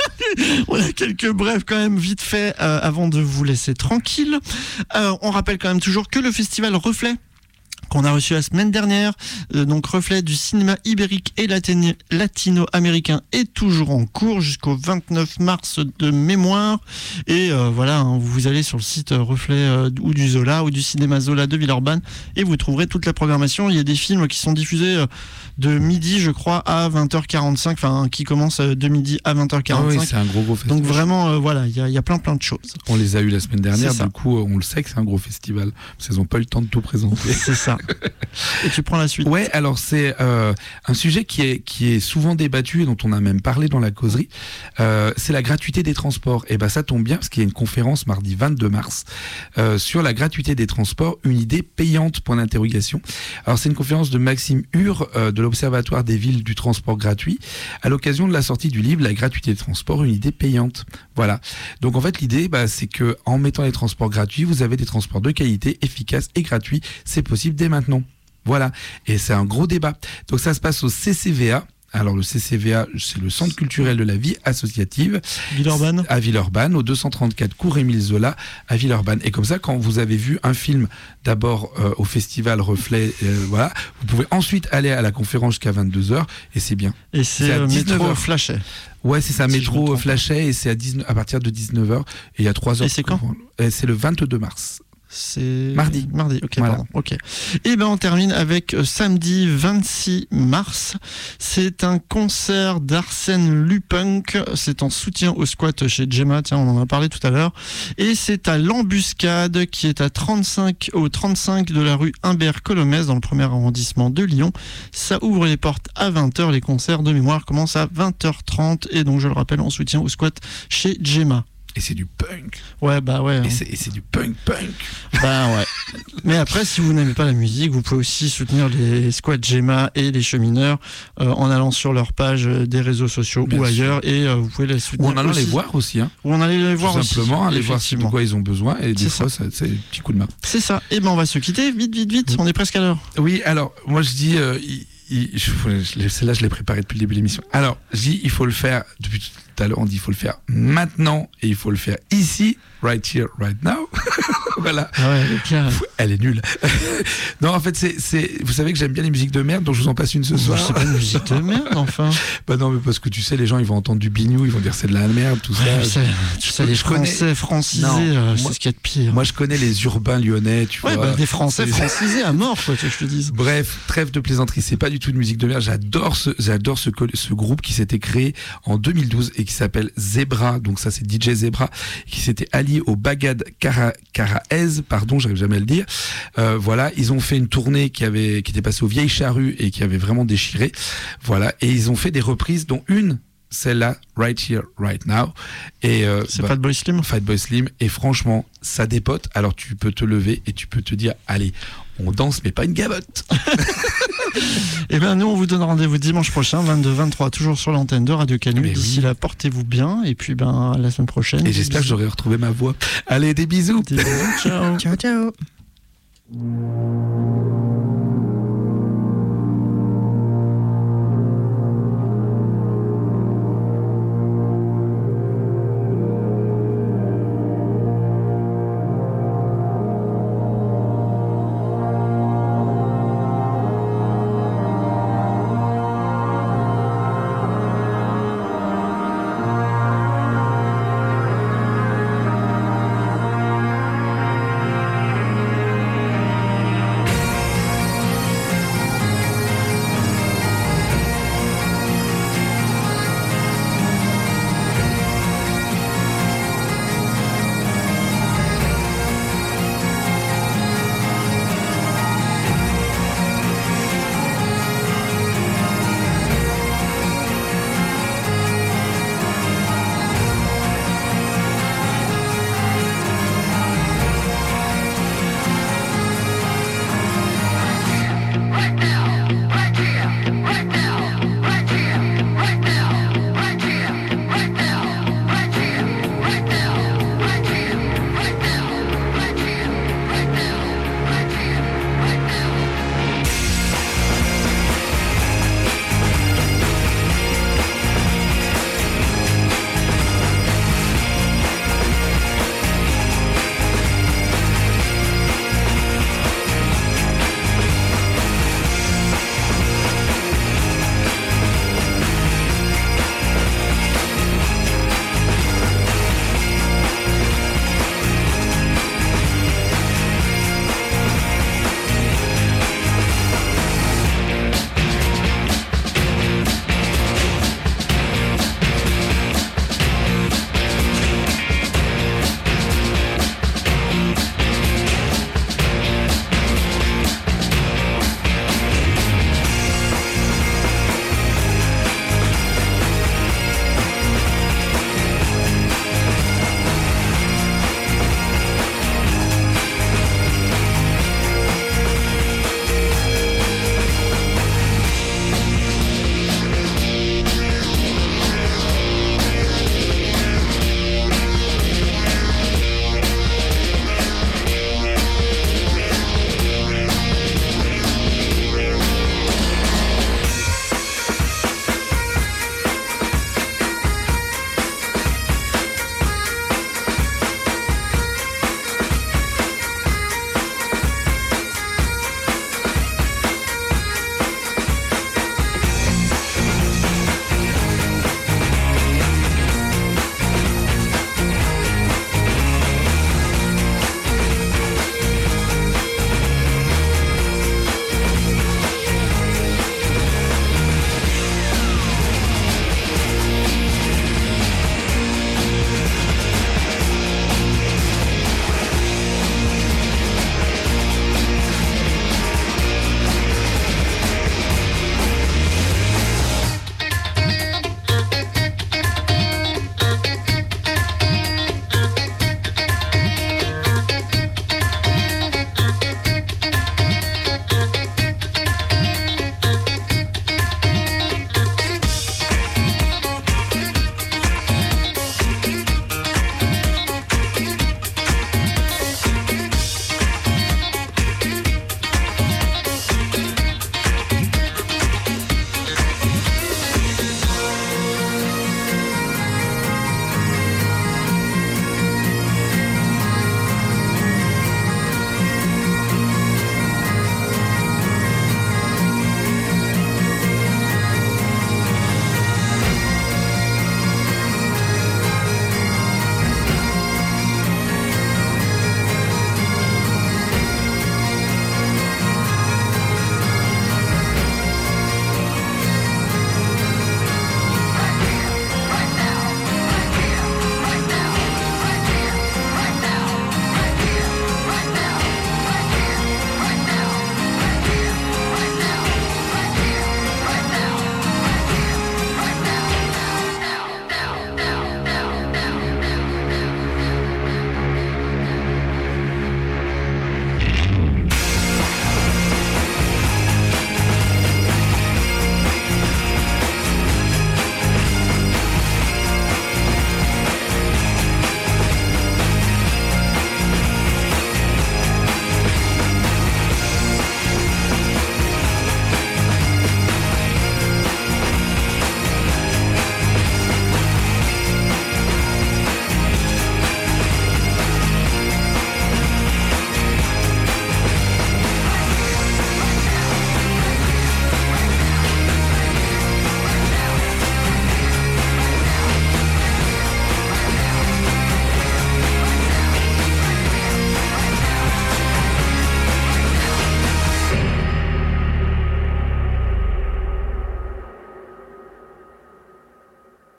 On a quelques brefs quand même vite fait euh, avant de vous laisser tranquille. Euh, on rappelle quand même toujours que le festival Reflet qu'on a reçu la semaine dernière, euh, donc Reflet du cinéma ibérique et latini- latino-américain est toujours en cours jusqu'au vingt-neuf mars de mémoire. Et euh, voilà, hein, vous allez sur le site euh, Reflet euh, ou du Zola ou du cinéma Zola de Villeurbanne et vous trouverez toute la programmation. Il y a des films qui sont diffusés euh, de midi, je crois, à vingt heures quarante-cinq, enfin qui commencent euh, de midi à vingt heures Ah quarante-cinq. oui, c'est un gros gros festival. Donc vraiment, euh, voilà, il y, a- il y a plein plein de choses. On les a eu la semaine dernière, C'est ça. du coup, on le sait que c'est un gros festival. Parce qu'ils n'ont pas eu le temps de tout présenter. C'est ça. Et tu prends la suite. Ouais, alors c'est euh, un sujet qui est, qui est souvent débattu et dont on a même parlé dans la causerie. Euh, c'est la gratuité des transports. Et ben ça tombe bien parce qu'il y a une conférence mardi vingt-deux mars euh, sur la gratuité des transports, une idée payante, point d'interrogation. Alors c'est une conférence de Maxime Hure euh, de l'Observatoire des villes du transport gratuit à l'occasion de la sortie du livre La gratuité des transports, une idée payante. Voilà. Donc en fait l'idée, bah, c'est que en mettant les transports gratuits, vous avez des transports de qualité, efficaces et gratuits. C'est possible dès maintenant. Voilà, et c'est un gros débat. Donc ça se passe au C C V A. Alors le C C V A, c'est le Centre culturel de la vie associative Villeurbanne. à Villeurbanne, au deux cent trente-quatre cours Émile Zola à Villeurbanne. Et comme ça, quand vous avez vu un film d'abord euh, au festival Reflet, euh, voilà, vous pouvez ensuite aller à la conférence jusqu'à vingt-deux heures et c'est bien. Et C'est c'est à euh, dix-neuf métro heures. Flachet. Ouais, c'est ça, Si je me métro trompe pas. Flachet et c'est à, dix-neuf à partir de dix-neuf heures et il y a trois heures. Et c'est quand ? Et c'est le vingt-deux mars. C'est Mardi. Mardi, ok, Voilà. pardon. Ok. Et ben on termine avec euh, samedi vingt-six mars. C'est un concert d'Arsène Lupunk. C'est en soutien au squat chez Gemma. Tiens, on en a parlé tout à l'heure. Et c'est à l'Embuscade qui est à trente-cinq au trente-cinq de la rue Humbert-Colomès dans le premier arrondissement de Lyon. Ça ouvre les portes à vingt heures. Les concerts de mémoire commencent à vingt heures trente et donc je le rappelle en soutien au squat chez Gemma. Et c'est du punk. Ouais, bah ouais. Et c'est, et c'est du punk punk. Bah ouais. Mais après, si vous n'aimez pas la musique, vous pouvez aussi soutenir les squats Gemma et les chemineurs euh, en allant sur leur page euh, des réseaux sociaux Bien ou sûr. ailleurs et euh, vous pouvez les Ou soutenir. en allant aussi. les voir aussi. Hein. Ou en allant les voir Tout aussi. simplement, aller voir de effectivement. quoi ils ont besoin. Et des C'est fois, ça, c'est un petit coup de main. C'est ça. Et ben on va se quitter. Vite, vite, vite. On est presque à l'heure. Oui, alors, moi je dis, euh, il, il, je, je- celle-là je l'ai préparé depuis le début de l'émission. Alors, je dis, il faut le faire depuis tout à l'heure, on dit il faut le faire maintenant et il faut le faire ici, right here, right now. Voilà. Ah ouais, clair. Pff, elle est nulle. Non, en fait, c'est, c'est, vous savez que j'aime bien les musiques de merde, donc je vous en passe une ce soir. C'est pas une musique de merde, enfin. Bah non, mais parce que tu sais, les gens, ils vont entendre du bignou, ils vont dire c'est de la merde, tout ça. Ouais, sais, tu sais, les Français connais... francisés, non, euh, moi, c'est ce qu'il y a de pire. Moi, je connais les urbains lyonnais, tu ouais, vois. Bah, des Français c'est... francisés à mort, quoi, tu veux que je te dise. Bref, trêve de plaisanterie, c'est pas du tout de musique de merde. J'adore ce, j'adore ce, ce groupe qui s'était créé en deux mille douze et qui s'appelle Zebra. Donc ça, c'est D J Zebra, qui s'était allié au Bagad Kara, Karaez, pardon, j'arrive jamais à le dire. Euh, voilà, ils ont fait une tournée qui avait, qui était passée aux Vieilles Charrues et qui avait vraiment déchiré. Voilà, et ils ont fait des reprises, dont une, celle-là, Right Here, Right Now. Et euh, c'est bah, Fatboy Slim. Fatboy Slim. Et franchement, ça dépote. Alors tu peux te lever et tu peux te dire, allez, on danse, mais pas une gavotte. Et bien nous, on vous donne rendez-vous dimanche prochain, vingt-deux vingt-trois, toujours sur l'antenne de Radio Canu. Mais D'ici oui. là, portez-vous bien. Et puis ben, à la semaine prochaine. Et j'espère bisous. que j'aurai retrouvé ma voix. Allez, des bisous. Des bisous, ciao. Ciao, ciao.